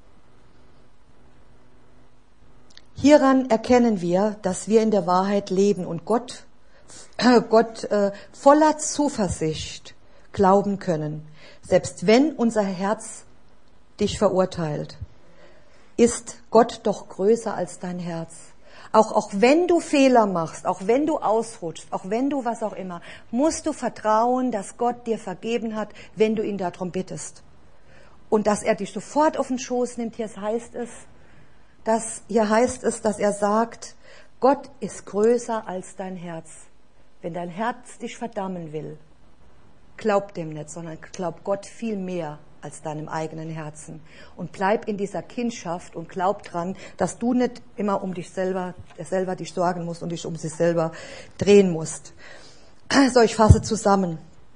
S1: Hieran erkennen wir, dass wir in der Wahrheit leben und Gott, äh, Gott äh, voller Zuversicht glauben können, selbst wenn unser Herz dich verurteilt, ist Gott doch größer als dein Herz. Auch, auch wenn du Fehler machst, auch wenn du ausrutschst, auch wenn du was auch immer, musst du vertrauen, dass Gott dir vergeben hat, wenn du ihn darum bittest. Und dass er dich sofort auf den Schoß nimmt. Hier heißt es, dass, hier heißt es, dass er sagt, Gott ist größer als dein Herz. Wenn dein Herz dich verdammen will, glaub dem nicht, sondern glaub Gott viel mehr als deinem eigenen Herzen. Und bleib in dieser Kindschaft und glaub dran, dass du nicht immer um dich selber, selber dich sorgen musst und dich um sich selber drehen musst. So, ich fasse zusammen.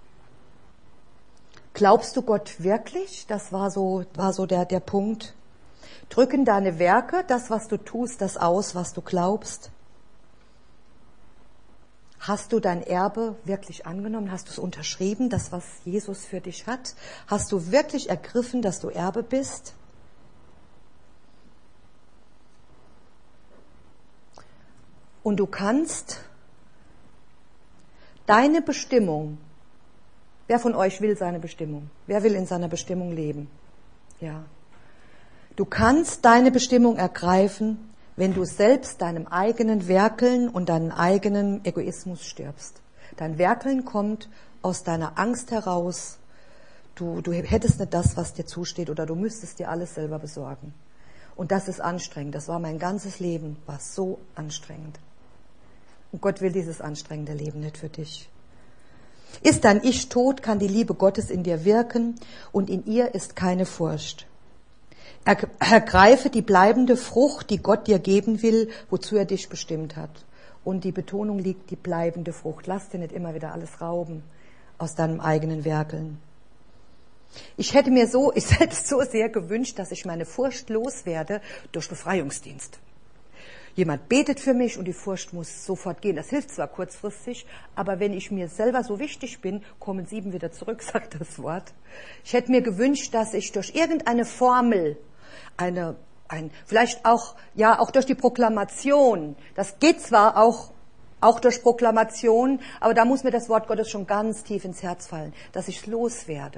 S1: Glaubst du Gott wirklich? Das war so, war so der, der Punkt. Drücken deine Werke, das, was du tust, das aus, was du glaubst? Hast du dein Erbe wirklich angenommen? Hast du es unterschrieben, das, was Jesus für dich hat? Hast du wirklich ergriffen, dass du Erbe bist? Und du kannst deine Bestimmung, wer von euch will seine Bestimmung? Wer will in seiner Bestimmung leben? Ja. Du kannst deine Bestimmung ergreifen, wenn du selbst deinem eigenen Werkeln und deinem eigenen Egoismus stirbst. Dein Werkeln kommt aus deiner Angst heraus. Du, du hättest nicht das, was dir zusteht, oder du müsstest dir alles selber besorgen. Und das ist anstrengend. Das war mein ganzes Leben, war so anstrengend. Und Gott will dieses anstrengende Leben nicht für dich. Ist dein Ich tot, kann die Liebe Gottes in dir wirken und in ihr ist keine Furcht. Ergreife die bleibende Frucht, die Gott dir geben will, wozu er dich bestimmt hat. Und die Betonung liegt, die bleibende Frucht. Lass dir nicht immer wieder alles rauben aus deinem eigenen Werkeln. Ich hätte mir so, ich selbst so sehr gewünscht, dass ich meine Furcht loswerde durch Befreiungsdienst. Jemand betet für mich und die Furcht muss sofort gehen. Das hilft zwar kurzfristig, aber wenn ich mir selber so wichtig bin, kommen sieben wieder zurück, sagt das Wort. Ich hätte mir gewünscht, dass ich durch irgendeine Formel, eine, ein, vielleicht auch, ja, auch durch die Proklamation, das geht zwar auch, auch durch Proklamation, aber da muss mir das Wort Gottes schon ganz tief ins Herz fallen, dass ich loswerde.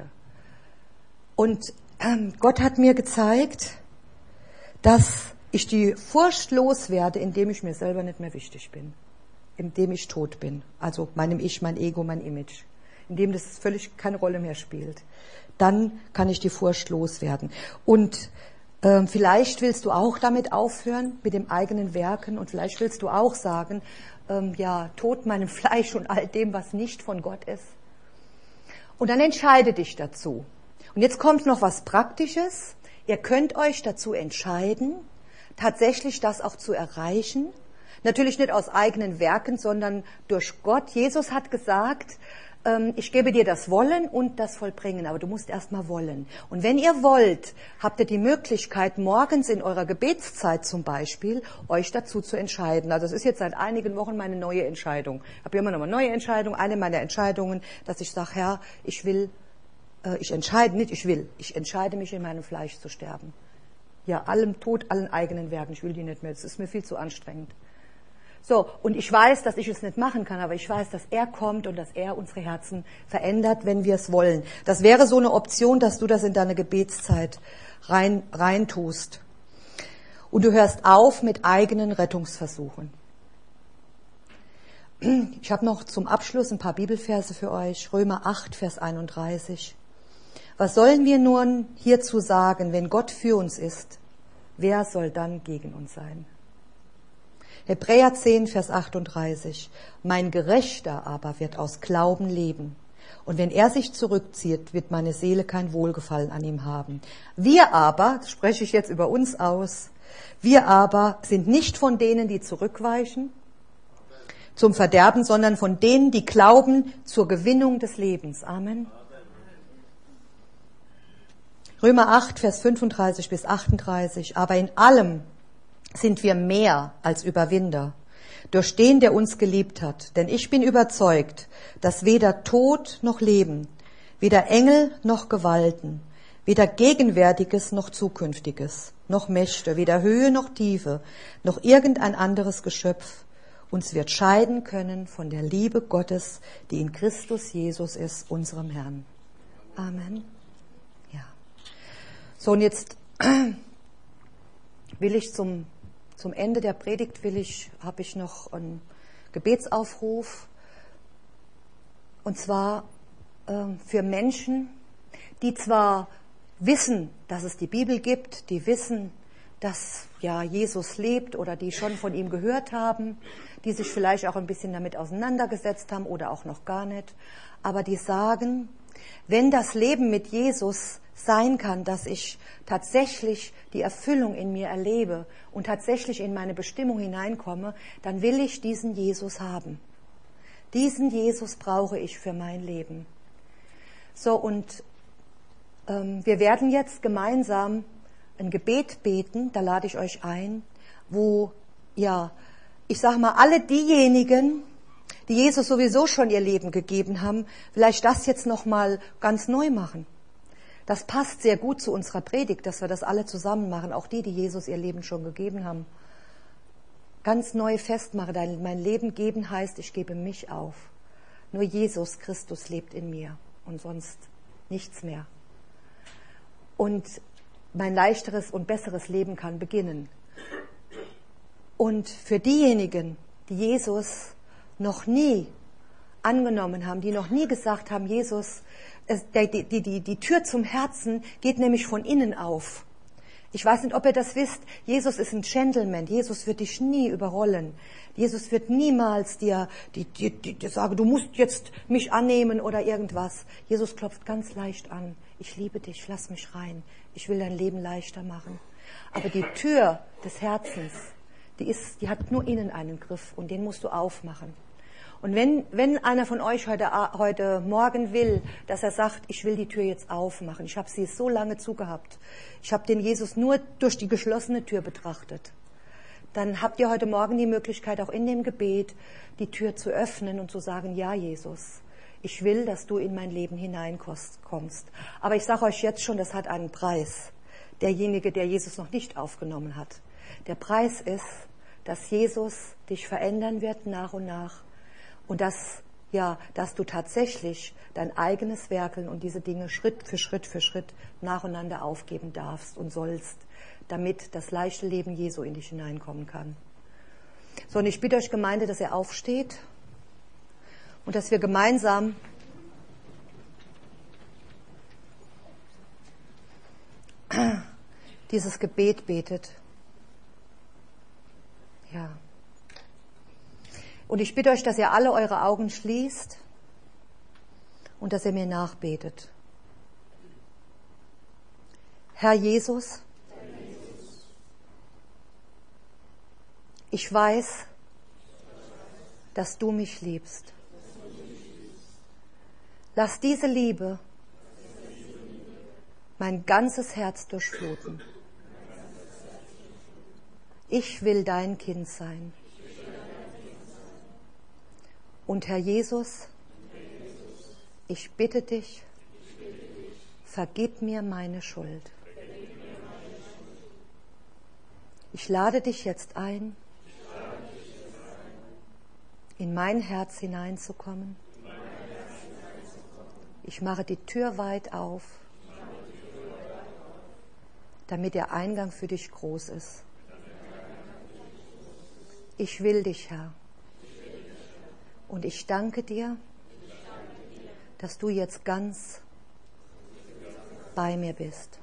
S1: Und ähm, Gott hat mir gezeigt, dass ich die Furcht loswerde, indem ich mir selber nicht mehr wichtig bin, indem ich tot bin, also meinem Ich, mein Ego, mein Image, indem das völlig keine Rolle mehr spielt. Dann kann ich die Furcht loswerden. Und ähm, vielleicht willst du auch damit aufhören, mit dem eigenen Werken, und vielleicht willst du auch sagen, ähm, ja, tot meinem Fleisch und all dem, was nicht von Gott ist. Und dann entscheide dich dazu. Und jetzt kommt noch was Praktisches. Ihr könnt euch dazu entscheiden, tatsächlich das auch zu erreichen. Natürlich nicht aus eigenen Werken, sondern durch Gott. Jesus hat gesagt, ähm, ich gebe dir das Wollen und das Vollbringen, aber du musst erst mal wollen. Und wenn ihr wollt, habt ihr die Möglichkeit, morgens in eurer Gebetszeit zum Beispiel, euch dazu zu entscheiden. Also es ist jetzt seit einigen Wochen meine neue Entscheidung. Ich habe immer noch eine neue Entscheidung. Eine meiner Entscheidungen, dass ich sage, Herr, ich will äh, ich entscheide, nicht ich will, ich entscheide mich in meinem Fleisch zu sterben. Ja, allem Tod, allen eigenen Werken, ich will die nicht mehr, das ist mir viel zu anstrengend. So, und ich weiß, dass ich es nicht machen kann, aber ich weiß, dass er kommt und dass er unsere Herzen verändert, wenn wir es wollen. Das wäre so eine Option, dass du das in deine Gebetszeit rein, rein tust. Und du hörst auf mit eigenen Rettungsversuchen. Ich habe noch zum Abschluss ein paar Bibelverse für euch. Römer acht, Vers einunddreißig. Was sollen wir nun hierzu sagen, wenn Gott für uns ist? Wer soll dann gegen uns sein? Hebräer zehn, Vers achtunddreißig. Mein Gerechter aber wird aus Glauben leben. Und wenn er sich zurückzieht, wird meine Seele kein Wohlgefallen an ihm haben. Wir aber, das spreche ich jetzt über uns aus, wir aber sind nicht von denen, die zurückweichen zum Verderben, sondern von denen, die glauben zur Gewinnung des Lebens. Amen. Römer acht, Vers fünfunddreißig bis achtunddreißig. Aber in allem sind wir mehr als Überwinder, durch den, der uns geliebt hat. Denn ich bin überzeugt, dass weder Tod noch Leben, weder Engel noch Gewalten, weder Gegenwärtiges noch Zukünftiges, noch Mächte, weder Höhe noch Tiefe, noch irgendein anderes Geschöpf uns wird scheiden können von der Liebe Gottes, die in Christus Jesus ist, unserem Herrn. Amen. Ja. So, und jetzt will ich zum, zum Ende der Predigt, will ich, habe ich noch einen Gebetsaufruf. Und zwar äh, für Menschen, die zwar wissen, dass es die Bibel gibt, die wissen, dass ja Jesus lebt oder die schon von ihm gehört haben, die sich vielleicht auch ein bisschen damit auseinandergesetzt haben oder auch noch gar nicht, aber die sagen, wenn das Leben mit Jesus sein kann, dass ich tatsächlich die Erfüllung in mir erlebe und tatsächlich in meine Bestimmung hineinkomme, dann will ich diesen Jesus haben. Diesen Jesus brauche ich für mein Leben. So, und ähm, wir werden jetzt gemeinsam ein Gebet beten, da lade ich euch ein, wo, ja, ich sag mal, alle diejenigen, die Jesus sowieso schon ihr Leben gegeben haben, vielleicht das jetzt nochmal ganz neu machen. Das passt sehr gut zu unserer Predigt, dass wir das alle zusammen machen, auch die, die Jesus ihr Leben schon gegeben haben. Ganz neu festmachen, mein Leben geben heißt, ich gebe mich auf. Nur Jesus Christus lebt in mir und sonst nichts mehr. Und mein leichteres und besseres Leben kann beginnen. Und für diejenigen, die Jesus noch nie angenommen haben, die noch nie gesagt haben, Jesus, es, die, die, die, die Tür zum Herzen geht nämlich von innen auf. Ich weiß nicht, ob ihr das wisst, Jesus ist ein Gentleman, Jesus wird dich nie überrollen. Jesus wird niemals dir die, die, die, die sagen, du musst jetzt mich annehmen oder irgendwas. Jesus klopft ganz leicht an. Ich liebe dich, lass mich rein. Ich will dein Leben leichter machen. Aber die Tür des Herzens, die ist, die hat nur innen einen Griff und den musst du aufmachen. Und wenn, wenn einer von euch heute, heute Morgen will, dass er sagt, ich will die Tür jetzt aufmachen, ich habe sie so lange zugehabt, ich habe den Jesus nur durch die geschlossene Tür betrachtet, dann habt ihr heute Morgen die Möglichkeit, auch in dem Gebet die Tür zu öffnen und zu sagen, ja Jesus, ich will, dass du in mein Leben hineinkommst. Aber ich sage euch jetzt schon, das hat einen Preis. Derjenige, der Jesus noch nicht aufgenommen hat. Der Preis ist, dass Jesus dich verändern wird nach und nach und dass, ja, dass du tatsächlich dein eigenes Werkeln und diese Dinge Schritt für Schritt für Schritt nacheinander aufgeben darfst und sollst, damit das leichte Leben Jesu in dich hineinkommen kann. So, und ich bitte euch, Gemeinde, dass ihr aufsteht und dass wir gemeinsam dieses Gebet betet. Ja. Und ich bitte euch, dass ihr alle eure Augen schließt und dass ihr mir nachbetet. Herr Jesus, ich weiß, dass du mich liebst. Lass diese Liebe mein ganzes Herz durchfluten. Ich will dein Kind sein. Und Herr Jesus, ich bitte dich, vergib mir meine Schuld. Ich lade dich jetzt ein, in mein Herz hineinzukommen. Ich mache die Tür weit auf, damit der Eingang für dich groß ist. Ich will dich, Herr. Und ich danke dir, dass du jetzt ganz bei mir bist.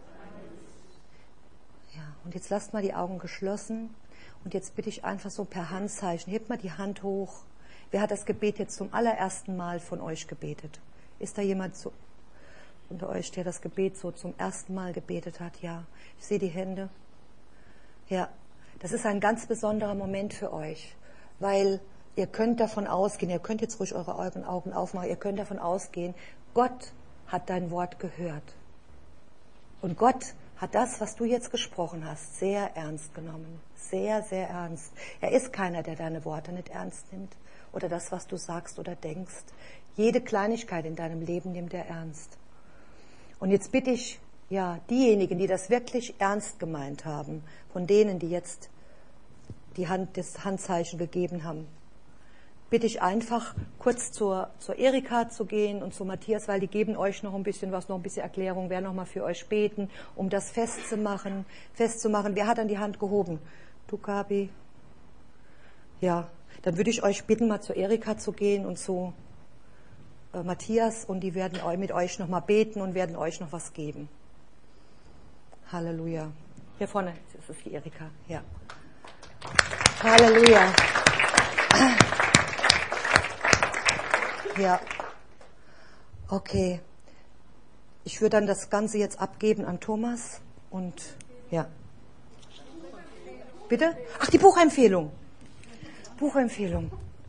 S1: Ja, und jetzt lasst mal die Augen geschlossen und jetzt bitte ich einfach so per Handzeichen, hebt mal die Hand hoch. Wer hat das Gebet jetzt zum allerersten Mal von euch gebetet? Ist da jemand so unter euch, der das Gebet so zum ersten Mal gebetet hat? Ja, ich sehe die Hände. Ja, das ist ein ganz besonderer Moment für euch, weil ihr könnt davon ausgehen, ihr könnt jetzt ruhig eure Augen aufmachen, ihr könnt davon ausgehen, Gott hat dein Wort gehört. Und Gott hat das, was du jetzt gesprochen hast, sehr ernst genommen. Sehr, sehr ernst. Er ist keiner, der deine Worte nicht ernst nimmt oder das, was du sagst oder denkst. Jede Kleinigkeit in deinem Leben nimmt er ernst. Und jetzt bitte ich, ja, diejenigen, die das wirklich ernst gemeint haben, von denen, die jetzt die Hand, das Handzeichen gegeben haben, bitte ich einfach kurz zur, zur Erika zu gehen und zu Matthias, weil die geben euch noch ein bisschen was, noch ein bisschen Erklärung, werden noch mal für euch beten, um das festzumachen, festzumachen. Wer hat an die Hand gehoben? Du, Gabi? Ja, dann würde ich euch bitten, mal zur Erika zu gehen und zu äh, Matthias und die werden mit euch noch mal beten und werden euch noch was geben. Halleluja. Hier vorne, das ist die Erika, ja. Halleluja. Ja, okay. Ich würde dann das Ganze jetzt abgeben an Thomas und ja. Bitte? Ach, die Buchempfehlung. Buchempfehlung.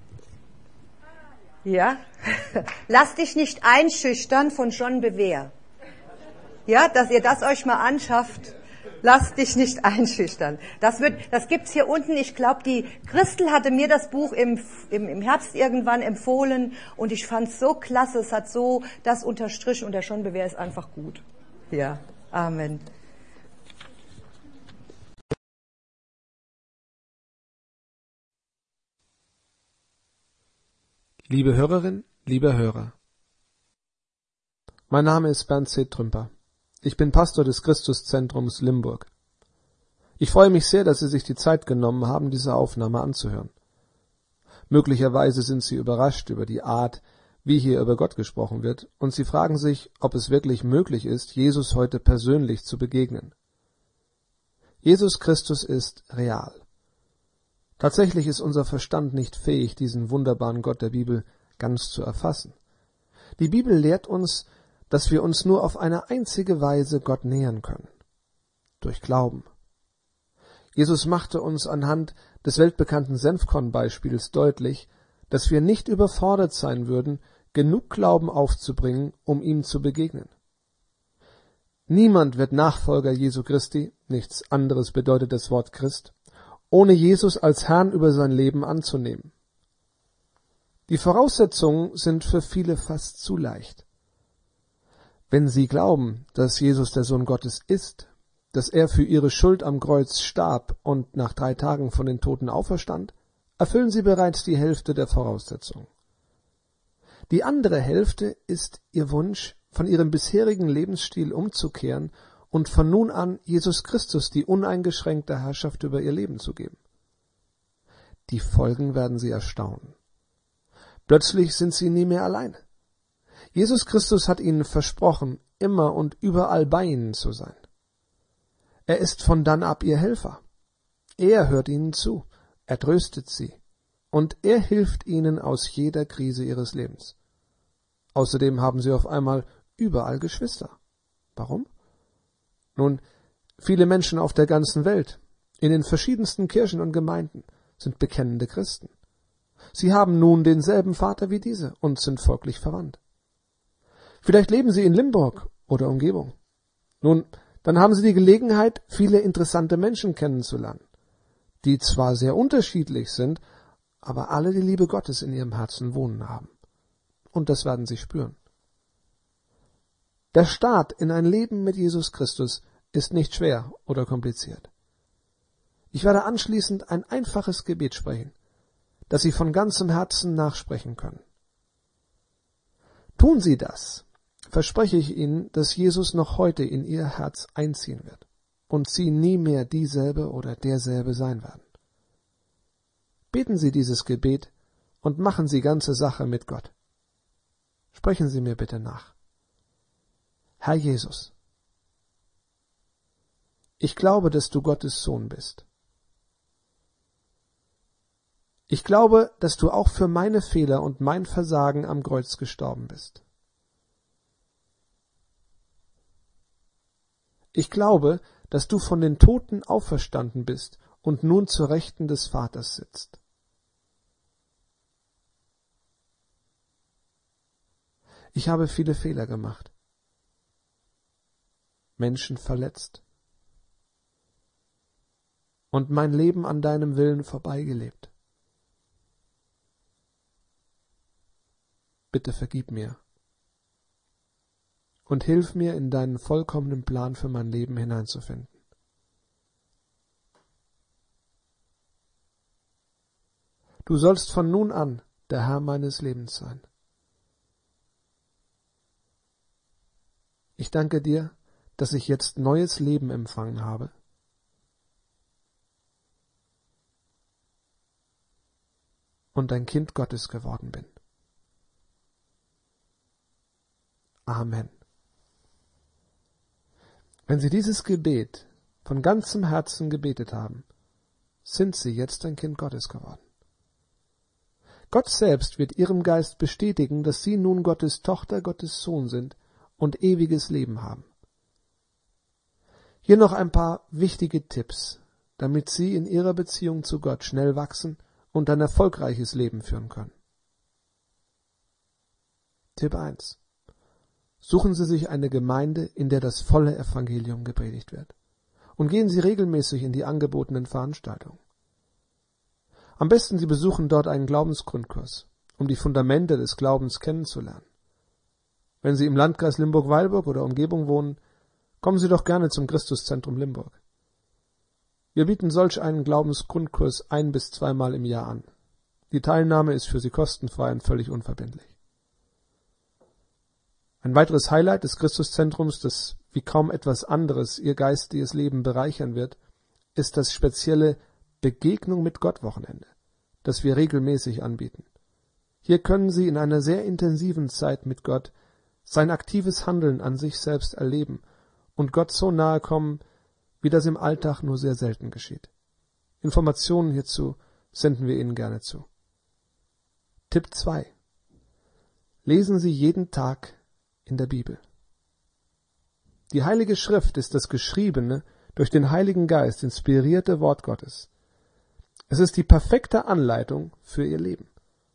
S1: Ja. Lass dich nicht einschüchtern von John Bevere. Ja, dass ihr das euch mal anschafft. Lass dich nicht einschüchtern. Das wird, das gibt's hier unten. Ich glaube, die Christel hatte mir das Buch im, im, im Herbst irgendwann empfohlen und ich fand's so klasse. Es hat so das unterstrichen und der John Bevere ist einfach gut. Ja, Amen.
S2: Liebe Hörerin, lieber Hörer. Mein Name ist Bernd C. Trümper. Ich bin Pastor des Christuszentrums Limburg. Ich freue mich sehr, dass Sie sich die Zeit genommen haben, diese Aufnahme anzuhören. Möglicherweise sind Sie überrascht über die Art, wie hier über Gott gesprochen wird, und Sie fragen sich, ob es wirklich möglich ist, Jesus heute persönlich zu begegnen. Jesus Christus ist real. Tatsächlich ist unser Verstand nicht fähig, diesen wunderbaren Gott der Bibel ganz zu erfassen. Die Bibel lehrt uns, dass wir uns nur auf eine einzige Weise Gott nähern können. Durch Glauben. Jesus machte uns anhand des weltbekannten Senfkorn-Beispiels deutlich, dass wir nicht überfordert sein würden, genug Glauben aufzubringen, um ihm zu begegnen. Niemand wird Nachfolger Jesu Christi, nichts anderes bedeutet das Wort Christ, ohne Jesus als Herrn über sein Leben anzunehmen. Die Voraussetzungen sind für viele fast zu leicht. Wenn Sie glauben, dass Jesus der Sohn Gottes ist, dass er für Ihre Schuld am Kreuz starb und nach drei Tagen von den Toten auferstand, erfüllen Sie bereits die Hälfte der Voraussetzungen. Die andere Hälfte ist Ihr Wunsch, von Ihrem bisherigen Lebensstil umzukehren und von nun an Jesus Christus die uneingeschränkte Herrschaft über Ihr Leben zu geben. Die Folgen werden Sie erstaunen. Plötzlich sind Sie nie mehr allein. Jesus Christus hat Ihnen versprochen, immer und überall bei Ihnen zu sein. Er ist von dann ab Ihr Helfer. Er hört Ihnen zu, er tröstet Sie und er hilft Ihnen aus jeder Krise Ihres Lebens. Außerdem haben Sie auf einmal überall Geschwister. Warum? Nun, viele Menschen auf der ganzen Welt, in den verschiedensten Kirchen und Gemeinden, sind bekennende Christen. Sie haben nun denselben Vater wie diese und sind folglich verwandt. Vielleicht leben Sie in Limburg oder Umgebung. Nun, dann haben Sie die Gelegenheit, viele interessante Menschen kennenzulernen, die zwar sehr unterschiedlich sind, aber alle die Liebe Gottes in ihrem Herzen wohnen haben. Und das werden Sie spüren. Der Start in ein Leben mit Jesus Christus ist nicht schwer oder kompliziert. Ich werde anschließend ein einfaches Gebet sprechen, das Sie von ganzem Herzen nachsprechen können. Tun Sie das, verspreche ich Ihnen, dass Jesus noch heute in Ihr Herz einziehen wird und Sie nie mehr dieselbe oder derselbe sein werden. Beten Sie dieses Gebet und machen Sie ganze Sache mit Gott. Sprechen Sie mir bitte nach. Herr Jesus, ich glaube, dass du Gottes Sohn bist. Ich glaube, dass du auch für meine Fehler und mein Versagen am Kreuz gestorben bist. Ich glaube, dass du von den Toten auferstanden bist und nun zur Rechten des Vaters sitzt. Ich habe viele Fehler gemacht, Menschen verletzt und mein Leben an deinem Willen vorbeigelebt. Bitte vergib mir und hilf mir, in deinen vollkommenen Plan für mein Leben hineinzufinden. Du sollst von nun an der Herr meines Lebens sein. Ich danke dir, dass ich jetzt neues Leben empfangen habe. Und ein Kind Gottes geworden bin. Amen. Wenn Sie dieses Gebet von ganzem Herzen gebetet haben, sind Sie jetzt ein Kind Gottes geworden. Gott selbst wird Ihrem Geist bestätigen, dass Sie nun Gottes Tochter, Gottes Sohn sind und ewiges Leben haben. Hier noch ein paar wichtige Tipps, damit Sie in Ihrer Beziehung zu Gott schnell wachsen und ein erfolgreiches Leben führen können. Tipp eins. Suchen Sie sich eine Gemeinde, in der das volle Evangelium gepredigt wird. Und gehen Sie regelmäßig in die angebotenen Veranstaltungen. Am besten Sie besuchen dort einen Glaubensgrundkurs, um die Fundamente des Glaubens kennenzulernen. Wenn Sie im Landkreis Limburg-Weilburg oder Umgebung wohnen, kommen Sie doch gerne zum Christuszentrum Limburg. Wir bieten solch einen Glaubensgrundkurs ein- bis zweimal im Jahr an. Die Teilnahme ist für Sie kostenfrei und völlig unverbindlich. Ein weiteres Highlight des Christuszentrums, das wie kaum etwas anderes Ihr geistiges Leben bereichern wird, ist das spezielle Begegnung mit Gott Wochenende, das wir regelmäßig anbieten. Hier können Sie in einer sehr intensiven Zeit mit Gott sein aktives Handeln an sich selbst erleben und Gott so nahe kommen, wie das im Alltag nur sehr selten geschieht. Informationen hierzu senden wir Ihnen gerne zu. Tipp zwei. Lesen Sie jeden Tag in der Bibel. Die Heilige Schrift ist das geschriebene, durch den Heiligen Geist inspirierte Wort Gottes. Es ist die perfekte Anleitung für Ihr Leben.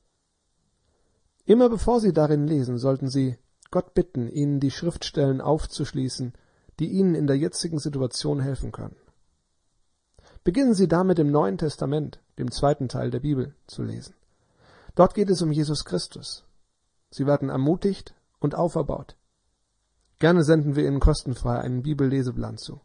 S2: Immer bevor Sie darin lesen, sollten Sie Gott bitten, Ihnen die Schriftstellen aufzuschließen, die Ihnen in der jetzigen Situation helfen können. Beginnen Sie damit im Neuen Testament, dem zweiten Teil der Bibel, zu lesen. Dort geht es um Jesus Christus. Sie werden ermutigt und auferbaut. Gerne senden wir Ihnen kostenfrei einen Bibelleseplan zu.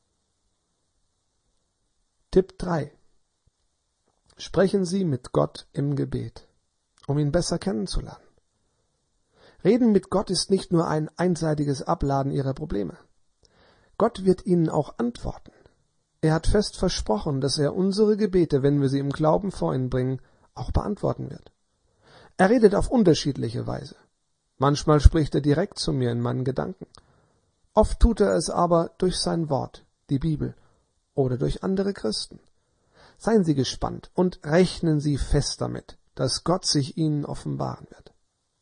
S2: Tipp drei. Sprechen Sie mit Gott im Gebet, um ihn besser kennenzulernen. Reden mit Gott ist nicht nur ein einseitiges Abladen Ihrer Probleme. Gott wird Ihnen auch antworten. Er hat fest versprochen, dass er unsere Gebete, wenn wir sie im Glauben vor ihn bringen, auch beantworten wird. Er redet auf unterschiedliche Weise. Manchmal spricht er direkt zu mir in meinen Gedanken. Oft tut er es aber durch sein Wort, die Bibel, oder durch andere Christen. Seien Sie gespannt und rechnen Sie fest damit, dass Gott sich Ihnen offenbaren wird.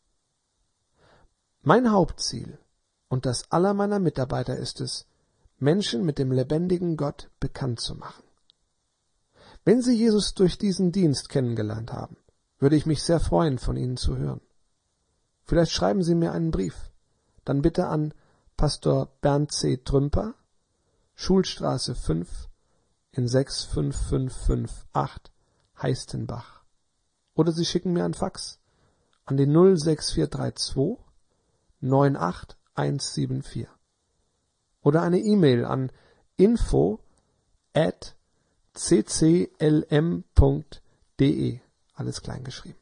S2: Mein Hauptziel und das aller meiner Mitarbeiter ist es, Menschen mit dem lebendigen Gott bekannt zu machen. Wenn Sie Jesus durch diesen Dienst kennengelernt haben, würde ich mich sehr freuen, von Ihnen zu hören. Vielleicht schreiben Sie mir einen Brief, dann bitte an Pastor Bernd C. Trümper, Schulstraße fünf in sechs fünf fünf fünf acht, Heistenbach. Oder Sie schicken mir ein Fax an die null sechs vier drei zwei neun acht eins sieben vier. Oder eine E-Mail an info at c c l m punkt d e, alles klein geschrieben.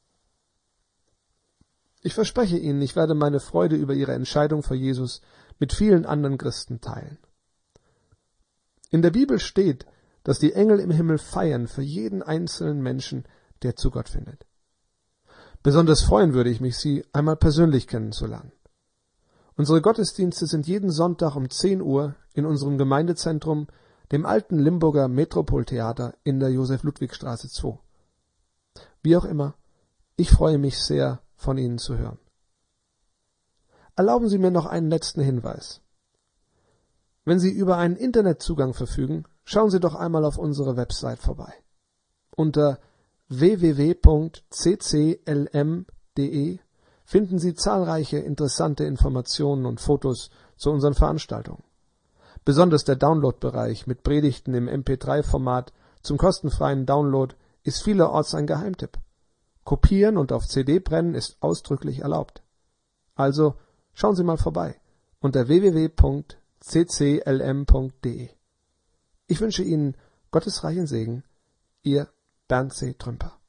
S2: Ich verspreche Ihnen, ich werde meine Freude über Ihre Entscheidung für Jesus mit vielen anderen Christen teilen. In der Bibel steht, dass die Engel im Himmel feiern für jeden einzelnen Menschen, der zu Gott findet. Besonders freuen würde ich mich, Sie einmal persönlich kennenzulernen. Unsere Gottesdienste sind jeden Sonntag um zehn Uhr in unserem Gemeindezentrum, dem alten Limburger Metropoltheater in der Josef-Ludwig-Straße zwei. Wie auch immer, ich freue mich sehr, von Ihnen zu hören. Erlauben Sie mir noch einen letzten Hinweis. Wenn Sie über einen Internetzugang verfügen, schauen Sie doch einmal auf unsere Website vorbei. Unter w w w punkt c c l m punkt d e finden Sie zahlreiche interessante Informationen und Fotos zu unseren Veranstaltungen. Besonders der Download-Bereich mit Predigten im M P drei Format zum kostenfreien Download ist vielerorts ein Geheimtipp. Kopieren und auf C D brennen ist ausdrücklich erlaubt. Also schauen Sie mal vorbei unter w w w punkt c c l m punkt d e. Ich wünsche Ihnen Gottes reichen Segen, Ihr Bernd C. Trümper.